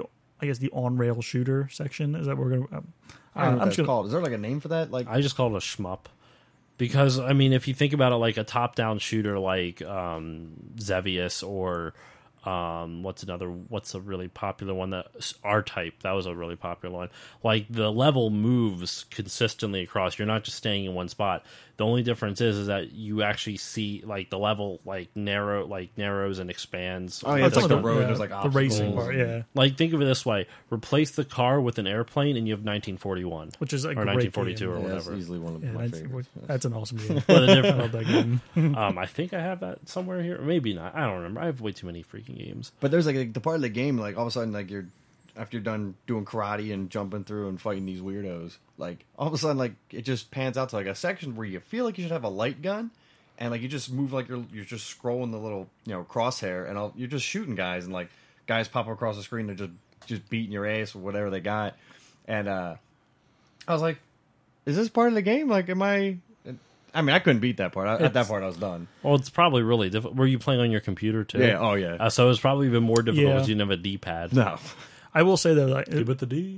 on rail shooter section. Is that what we're gonna? I don't know I'm what just that's gonna. called. Is there like a name for that? Like I just call it a shmup. Because, I mean, if you think about it like a top-down shooter like Xevious or What's a really popular one? That R-Type, that was a really popular one. Like, the level moves consistently across. You're not just staying in one spot. The only difference is that you actually see, like, the level narrows and expands. Oh yeah, it's like the road. Yeah, There's like the obstacles. racing part, yeah. Like, think of it this way: replace the car with an airplane, and you have 1941, Which is a or great 1942, game. or Yeah, that's whatever. easily one of Yeah, my favorites. that's an awesome game. But the I difference, love that game. I think I have that somewhere here, or maybe not. I don't remember. I have way too many freaking games. But there's like the part of the game, like all of a sudden, like after you're done doing karate and jumping through and fighting these weirdos, like all of a sudden, like it just pans out to like a section where you feel like you should have a light gun, and like you just move like you're just scrolling the little crosshair, and you're just shooting guys, and like guys pop across the screen, they're just beating your ass with whatever they got, and I was like, is this part of the game? Like, am I? I mean, I couldn't beat that part. At that part, I was done. Well, it's probably really difficult. Were you playing on your computer too? Yeah. Oh yeah. So it was probably even more difficult Yeah. because you didn't have a D-pad. No. I will say though, like, Give it the D.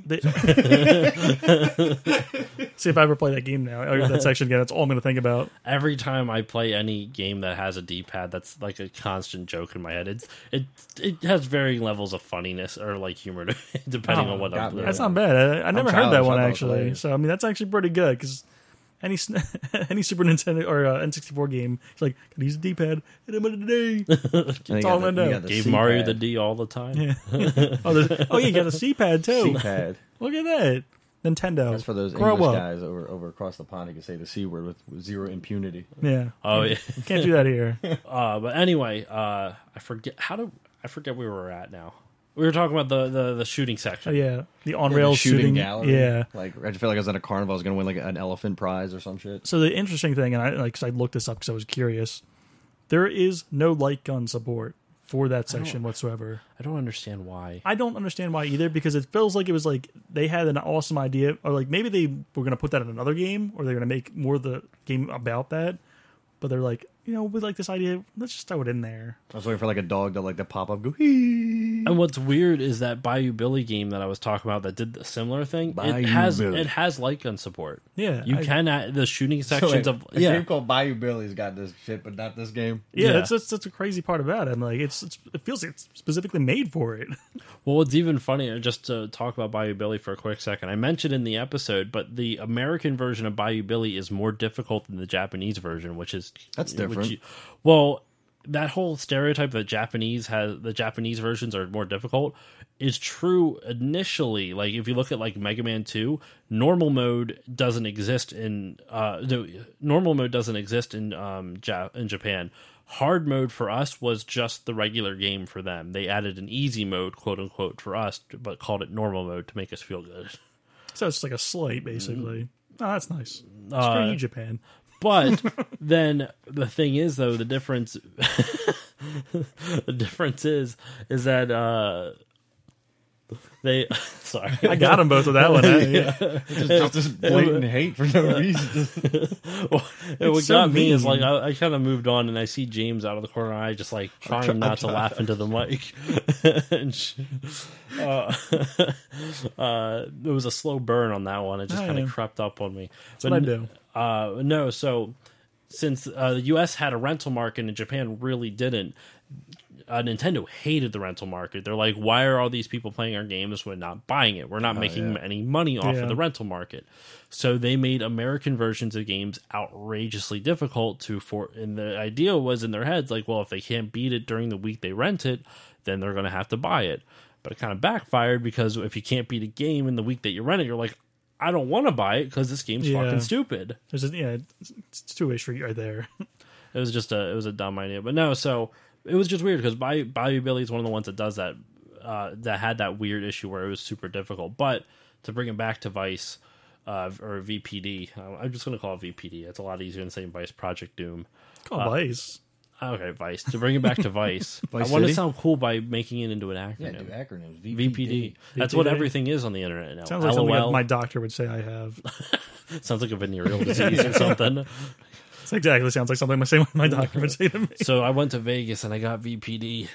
see if I ever play that game now or that section again. That's all I'm going to think about. Every time I play any game that has a D-pad, that's like a constant joke in my head. It has varying levels of funniness or like humor depending on what I'm doing. That's not bad. I never heard that childish. one I thought it was actually. hilarious. So I mean, that's actually pretty good because any Super Nintendo or N64 game, it's like, can I use the D-pad? Hit him in the day. That's all I know. Gave Mario the D all the time. Yeah. Oh, you got a C-pad too. C-pad. Look at that. Nintendo. That's for those Grow English up. guys over across the pond who can say the C word with zero impunity. Yeah. Oh yeah. Can't do that here. But anyway, I forget where we were at now. We were talking about the shooting section. Oh yeah, the on-rail shooting shooting gallery. Yeah. Like I just felt like I was at a carnival. I was going to win like an elephant prize or some shit. So the interesting thing, and I looked this up because I was curious, there is no light gun support for that section whatsoever. I don't understand why. I don't understand why either, because it feels like it was like they had an awesome idea, or like maybe they were going to put that in another game, or they're going to make more of the game about that. But they're like, we like this idea. Let's just throw it in there. I was waiting for like a dog to like the pop up go hee. And what's weird is that Bayou Billy game that I was talking about that did the similar thing. Bayou It Billy. has light gun support. Yeah, You can add the shooting sections of a game called Bayou Billy's got this shit, but not this game. Yeah, Yeah. that's a crazy part about it. I'm like, it feels like it's specifically made for it. Well, what's even funnier, just to talk about Bayou Billy for a quick second, I mentioned in the episode, but the American version of Bayou Billy is more difficult than the Japanese version, which is That's different. Well, that whole stereotype that the Japanese versions are more difficult is true initially. Like if you look at like Mega Man 2, normal mode doesn't exist in in Japan. Hard mode for us was just the regular game for them. They added an easy mode, quote unquote, for us, but called it normal mode to make us feel good. So it's like a slight, basically. Oh, that's nice. Screw you, Japan. But then the thing is, though, the difference is that they. Sorry, I got them both with that one. Just blatant hate for no reason. What so got me is mean. like I kind of moved on, and I see James out of the corner of my eye, just like trying not to laugh into the mic. It was a slow burn on that one. It just kind of crept up on me. That's what I do. No, so since the U.S. had a rental market and Japan really didn't, Nintendo hated the rental market. They're like, why are all these people playing our games when not buying it? We're not making any money off of the rental market. So they made American versions of games outrageously difficult and the idea was in their heads, like, well, if they can't beat it during the week they rent it, then they're going to have to buy it. But it kind of backfired because if you can't beat a game in the week that you rent it, you're like, I don't want to buy it because this game's fucking stupid. It's two-way street right there. It was just it was a dumb idea. But no, so it was just weird because Bayou Billy is one of the ones that does that, that had that weird issue where it was super difficult. But to bring it back to Vice, or VPD, I'm just going to call it VPD. It's a lot easier than saying Vice Project Doom. Call Vice. Okay, Vice. To bring it back to Vice, Vice I want to City? sound cool by making it into an acronym. Yeah, do acronyms. VPD. That's what everything is on the internet now. Sounds like LOL. something my doctor would say I have. Sounds like a venereal disease or something. It's exactly sounds like something my doctor would say to me. So I went to Vegas and I got VPD.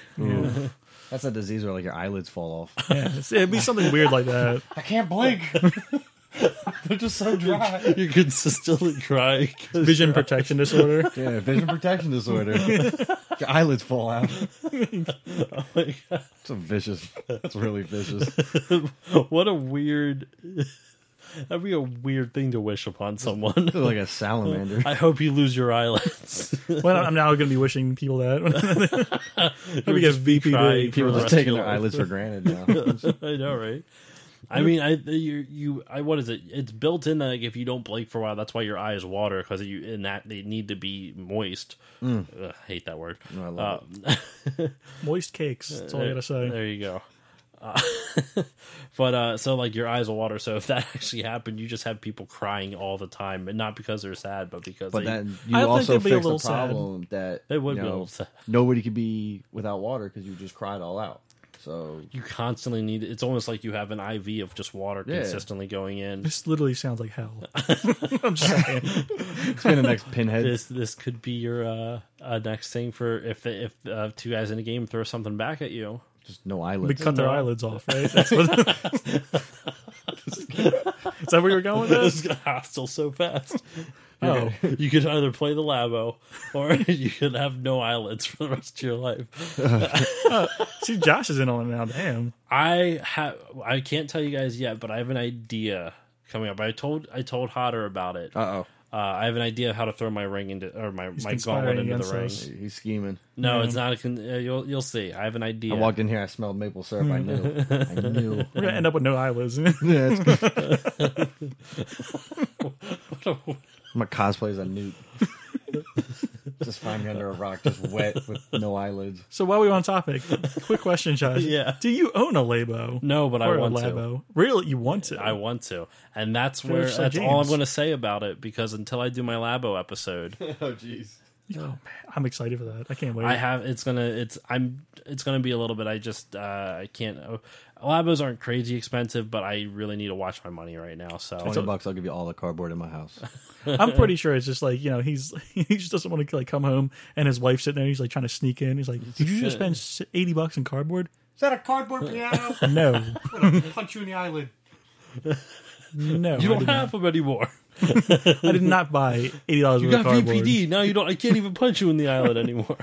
That's a disease where like your eyelids fall off. Yeah, it'd be something weird like that. I can't blink. They're just so dry. You're consistently crying. Vision protection disorder. Yeah, vision protection disorder. Your eyelids fall out. Oh my God. So vicious. That's really vicious. What a weird. That'd be a weird thing to wish upon someone. Like a salamander. I hope you lose your eyelids. Well, I'm now going to be wishing people that. You Hope you would get just be VPD. crying People for the are rest just taking of their your life. eyelids for granted now. I know, right? I mean, what is it? It's built in that like, if you don't blink for a while, that's why your eyes water because they need to be moist. Ugh, hate that word. No, I love Moist cakes. That's all I got to say. There you go. But so like your eyes will water. So if that actually happened, you just have people crying all the time, and not because they're sad, but because But they, then I you think also they'd be a fix the little sad. problem that They would you be a know, little sad. nobody could be without water because you just cried all out. So you constantly need. It's almost like you have an IV of just water Yeah. consistently going in. This literally sounds like hell. I'm just saying. it's been the next pinhead. This could be your next thing for if two guys in a game throw something back at you. Just no We eyelids. cut their eyelids off, right? That's what, is that where you're going with This this? got hostile so fast. Oh, You could either play the Labo or you could have no eyelids for the rest of your life. see, Josh is in on it now. Damn. I can't tell you guys yet, but I have an idea coming up. I told Hodder about it. Uh-oh. I have an idea of how to throw my ring into or my gauntlet conspiring into the against ring. us. He's scheming. No, Yeah. it's not. You'll see. I have an idea. I walked in here, I smelled maple syrup. I knew. I knew. We're gonna end up with no eyelids. Yeah, it's good. My cosplay is a newt. Just find me under a rock, just wet with no eyelids. So while we're on topic, quick question, Josh. Yeah. Do you own a Labo? No, but Or I want a to. Labo? Really, you want to? I want to, and that's Finish where like that's all I'm James. going to say about it. Because until I do my Labo episode, Oh, jeez. Oh, man, I'm excited for that. I can't wait. it's gonna be a little bit. I can't. Labos aren't crazy expensive, but I really need to watch my money right now. So $20, I'll give you all the cardboard in my house. I'm pretty sure it's just like, you know, he just doesn't want to like come home and his wife's sitting there. He's like trying to sneak in. He's like, "Did you just spend $80 in cardboard?" Is that a cardboard piano? No, I'm gonna punch you in the eyelid. no. you don't have them anymore. I did not buy $80 You worth got of cardboard. VPD now. You don't. I can't even punch you in the eyelid anymore.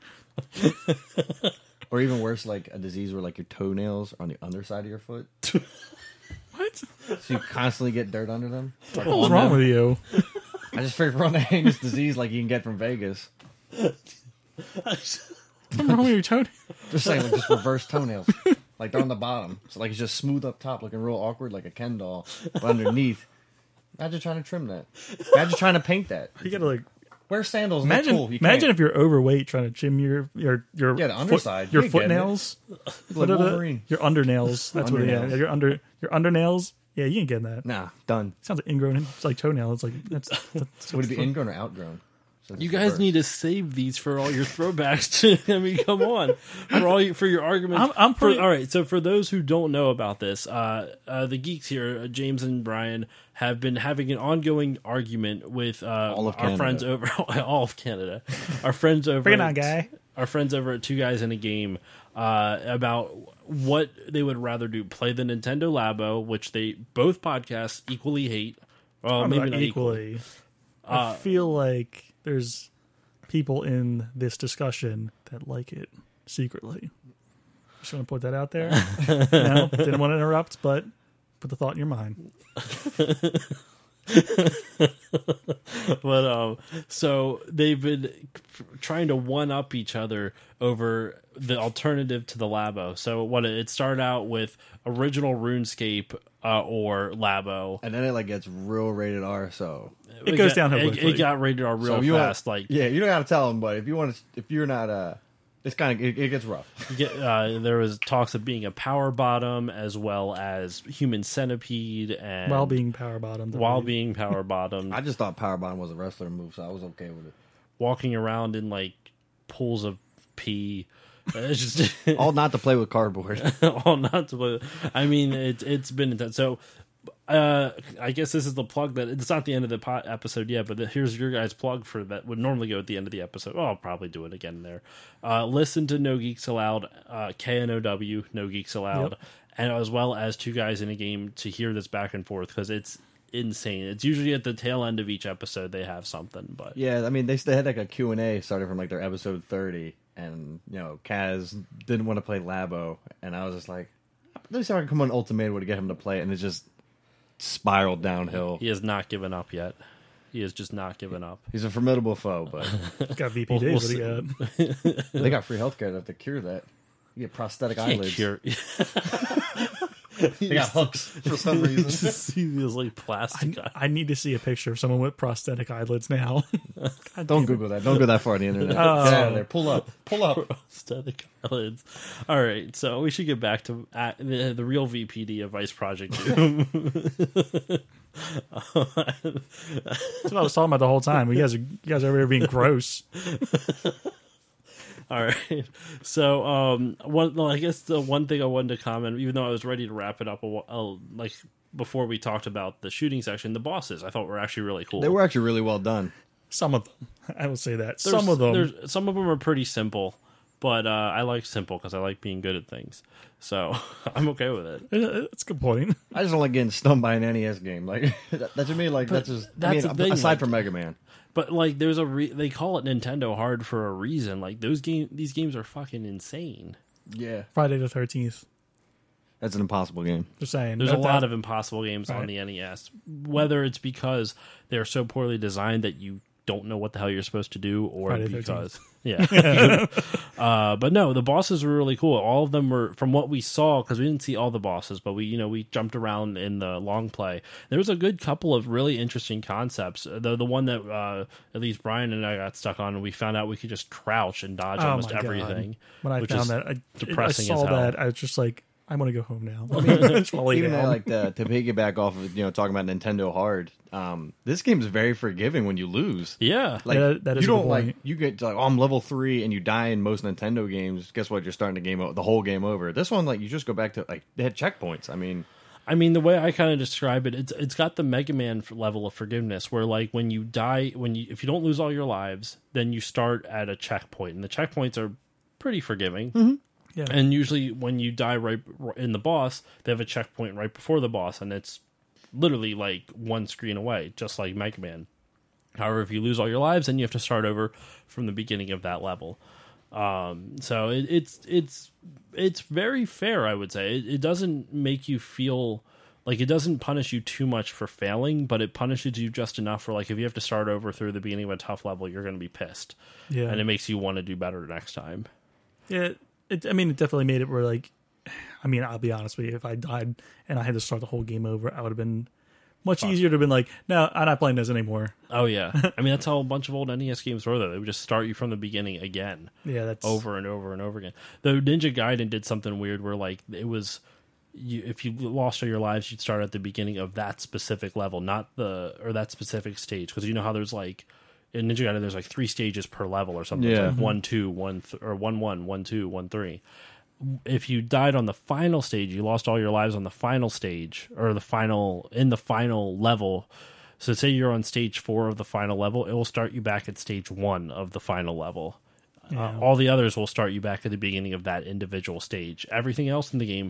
Or even worse, like a disease where like your toenails are on the underside of your foot. What? So you constantly get dirt under them. Like, What's wrong with you? I just figured on the heinous disease like you can get from Vegas. What's wrong with your toenail? Just saying, like just reverse toenails. Like they're on the bottom. So like it's just smooth up top, looking real awkward like a Ken doll. But underneath, imagine trying to trim that. Imagine trying to paint that. You gotta like Wear sandals. And imagine. cool. You Imagine can't. if you're overweight trying to trim your the underside. your You foot get it. nails. Like What are the- Wolverine. your undernails. That's what. Yeah, Undernails. your undernails. Yeah, you ain't getting that. Nah, done. Sounds like ingrown. It's like toenail. It's like that's Would it be ingrown or outgrown? So You it's guys reversed. need to save these for all your throwbacks. I mean, come on, for your arguments. I'm pretty- all right. So for those who don't know about this, the geeks here, James and Brian, have been having an ongoing argument with All of our Canada. friends over all of Canada. Our friends over Bring it on, guy. Our friends over at Two Guys in a Game about what they would rather do: play the Nintendo Labo, which they both podcasts equally hate. Well, I'm maybe not not equally. equally. I feel like there's people in this discussion that like it secretly. Just want to put that out there. No, didn't want to interrupt, but put the thought in your mind. But so they've been trying to one up each other over the alternative to the Labo. So what it started out with original RuneScape or Labo. And then it like gets real rated R. So It goes got- downhill It, quickly. it got rated R real So you fast. want- Like yeah, you don't gotta tell them, but if you want to, if you're not, it's kind of it gets rough. there was talks of being a power bottom as well as human centipede and While being power bottomed. being power bottom, I just thought Power Bottom was a wrestler move, so I was okay with it. walking around in like pools of pee. It's just All not to play with cardboard. all not to play. I mean, it's been intense. So I guess this is the plug that it's not the end of the episode yet, but here's your guys' plug for that would normally go at the end of the episode. Well, I'll probably do it again there. Listen to No Geeks Allowed, KNOW, No Geeks Allowed, Yep. and as well as Two Guys in a Game to hear this back and forth because it's insane. It's usually at the tail end of each episode they have something, but Yeah, I mean, they had like a Q&A started from like their episode 30, and, you know, Kaz didn't want to play Labo, and I was just like, let me see if I can come on Ultimatum to get him to play it, and it just spiraled downhill. he has not given up yet. He has just not given up. He's a formidable foe, but Got VP We'll days. What do you got? they got free healthcare to cure that. You get prosthetic Can't eyelids. cure. They got hooks for some reason. Just see these like plastic. I need to see a picture of someone with prosthetic eyelids now. Don't Google that. Don't go that far on the internet. Get out of there. Pull up. Pull up. Prosthetic eyelids. All right, so we should get back to the real VPD of Vice Project Doom. That's what I was talking about the whole time. You guys are over here being gross. All right, so I guess the one thing I wanted to comment, even though I was ready to wrap it up, like before we talked about the shooting section, the bosses I thought were actually really cool. They were actually really well done. Some of them, I will say that. Some of them. Some of them are pretty simple, but I like simple because I like being good at things. So I'm okay with it. That's a good point. I just don't like getting stunned by an NES game. Like that to me, like that's just. that's the thing, aside like- from Mega Man. But like, there's they call it Nintendo Hard for a reason. Like these games are fucking insane. Yeah, Friday the 13th. that's an impossible game. Just saying. There's a lot of impossible games on Right. the NES. Whether it's because they're so poorly designed that you don't know what the hell you're supposed to do, or Friday the because yeah. But no, the bosses were really cool. All of them were, from what we saw, because we didn't see all the bosses, but we jumped around in the long play. There was a good couple of really interesting concepts. The one that at least Brian and I got stuck on, and we found out we could just crouch and dodge Oh almost my God. everything. When I which found is that, I depressing saw as hell. that, I was just like, I want to go home now. Just wanna lay Even down. though, like to piggyback off of talking about Nintendo Hard, this game is very forgiving when you lose. Yeah, Like Yeah, that is you a good don't like point. you get to, like, oh, I'm level 3 and you die in most Nintendo games. Guess what? You're starting the whole game over. This one, like you just go back to like they had checkpoints. I mean, the way I kind of describe it, it's got the Mega Man level of forgiveness, where like when you die, if you don't lose all your lives, then you start at a checkpoint, and the checkpoints are pretty forgiving. Mm-hmm. Yeah. And usually when you die right in the boss, they have a checkpoint right before the boss, and it's literally like one screen away, just like Mega Man. However, if you lose all your lives, then you have to start over from the beginning of that level. So it's very fair, I would say. It doesn't make you feel like, it doesn't punish you too much for failing, but it punishes you just enough for, like, if you have to start over through the beginning of a tough level, you're going to be pissed. Yeah. And it makes you want to do better next time. Yeah, it definitely made it where, like, I mean, I'll be honest with you, if I died and I had to start the whole game over, I would have been much easier to have been like, no, I'm not playing this anymore. Oh, yeah. I mean, that's how a bunch of old NES games were, though. They would just start you from the beginning again. Yeah, that's Over and over and over again. Though Ninja Gaiden did something weird where, like, it was... if you lost all your lives, you'd start at the beginning of that specific level, not that specific stage. Because you know how there's, like... In Ninja Gaiden, there's, like, 3 stages per level or something. Yeah. It's like 1, 2, 1, or 1, 1, 1, 2, 1, 3. If you died on the final stage, you lost all your lives on the final stage, or in the final level. So say you're on stage 4 of the final level, it will start you back at stage 1 of the final level. Yeah. All the others will start you back at the beginning of that individual stage. Everything else in the game,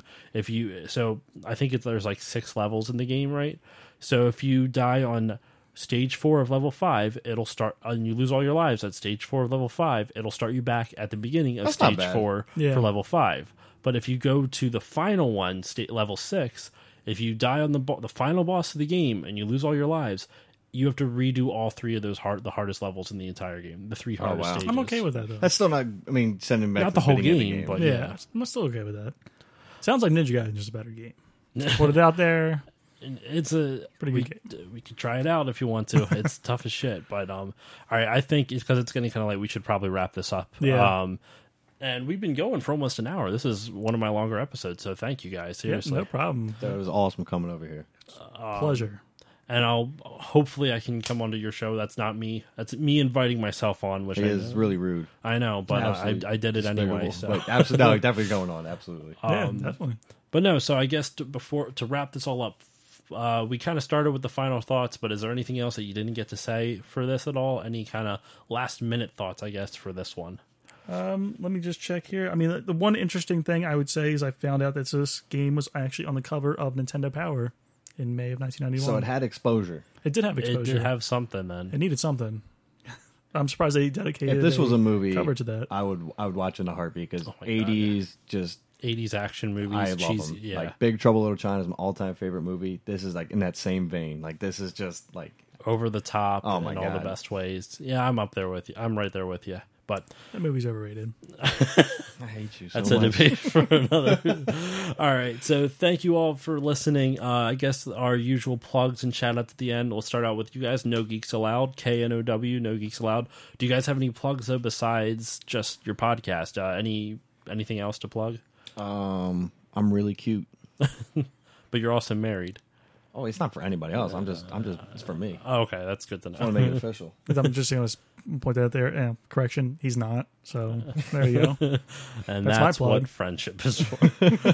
so I think there's like 6 levels in the game, right? So if you die on stage 4 of level 5, it'll start, and you lose all your lives at stage 4 of level 5, it'll start you back at the beginning of That's not stage bad. 4 Yeah. for level 5. But if you go to the final one, level 6, if you die on the final boss of the game and you lose all your lives, you have to redo all 3 of those the hardest levels in the entire game. The 3 hardest wow. stages. I'm okay with that though. that's still not. I mean, sending back Not to the whole beginning of game, but yeah, I'm still okay with that. Sounds like Ninja Gaiden is just a better game. Put it out there. It's a Pretty good we could try it out if you want to. It's tough as shit, but all right. I think it's because it's getting kind of late. We should probably wrap this up. Yeah. And we've been going for almost an hour. This is one of my longer episodes, so thank you guys. Yeah, Seriously. no problem. that was awesome coming over here. Pleasure. And hopefully I can come onto your show. That's not me. That's me inviting myself on, which It is really rude. I know, but Absolutely I did it anyway. despicable. So. But absolutely, no, definitely going on. Absolutely. Yeah, definitely. But no, so I guess to wrap this all up, we kind of started with the final thoughts, but is there anything else that you didn't get to say for this at all? Any kind of last minute thoughts, I guess, for this one? Let me just check here. I mean, the one interesting thing I would say is I found out that this game was actually on the cover of Nintendo Power in May of 1991. So it had exposure. It did have exposure. It did have something then. It needed something. I'm surprised they dedicated. If this was a movie cover to that, I would watch in a heartbeat because my 80s just 80s action movies. I love cheesy, them. Yeah. Like Big Trouble in Little China is my all-time favorite movie. This is like in that same vein. Like this is just like over the top Oh my in all the God. best ways. Yeah, I'm up there with you. I'm right there with you. But that movie's overrated. I hate you so that's much. a debate for another. All right. So thank you all for listening. I guess our usual plugs and shout outs at the end. We'll start out with you guys. No Geeks Allowed. KNOW. No Geeks Allowed. Do you guys have any plugs though besides just your podcast? Anything else to plug? I'm really cute. But you're also married. Oh, it's not for anybody else. I'm just it's for me. Oh, okay, that's good to I want know. to make it official. I'm just going to point that out there. Correction, he's not. So there you go. And That's that's my plug. what friendship is for.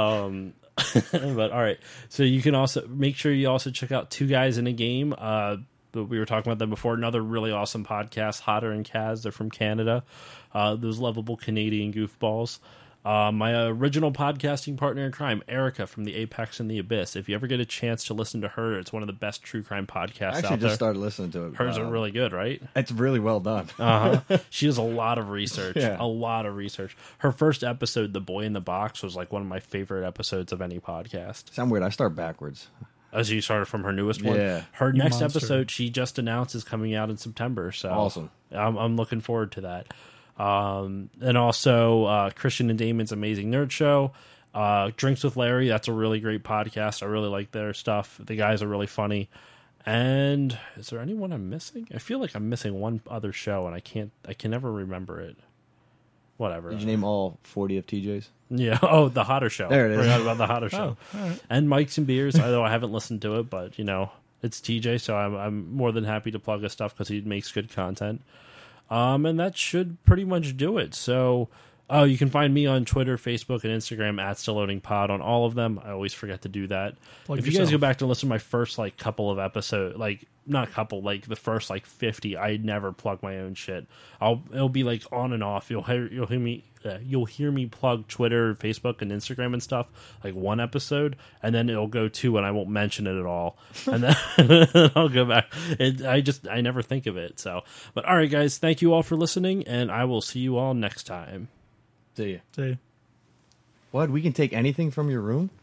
But all right, so you can also make sure you also check out Two Guys in a Game. But we were talking about them before. Another really awesome podcast, Hotter and Kaz. They're from Canada. Those lovable Canadian goofballs. My original podcasting partner in crime, Erica from the Apex and the Abyss. If you ever get a chance to listen to her, it's one of the best true crime podcasts I actually out just there. started listening to it. Hers are really good, right? It's really well done. She does a lot of research. Yeah. A lot of research. Her first episode, The Boy in the Box, was like one of my favorite episodes of any podcast. Sound weird. I start backwards. As you started from her newest one. Yeah. Her You next monster. episode, she just announced, is coming out in September. So Awesome. I'm looking forward to that. And also Christian and Damon's Amazing Nerd Show. Drinks with Larry, that's a really great podcast. I really like their stuff. The guys are really funny. And is there anyone I'm missing? I feel like I'm missing one other show, and I can never remember it. Whatever. Did you name all 40 of TJ's? Yeah. Oh, the Hotter Show. There it is. Forgot about the Hotter Show. all right. And Mike's and Beers. Although I haven't listened to it, but it's TJ, so I'm more than happy to plug his stuff because he makes good content. And that should pretty much do it. So, you can find me on Twitter, Facebook, and Instagram at StillLoadingPod on all of them. I always forget to do that. Plug If you guys yourself. go back to listen to my first couple of episodes, not couple, the first 50, I never plug my own shit. It'll be on and off. You'll hear me plug Twitter, Facebook, and Instagram and stuff one episode, and then it'll go two, and I won't mention it at all, and then I'll go back. I never think of it. So, but all right, guys, thank you all for listening, and I will see you all next time. See you. See. What? We can take anything from your room?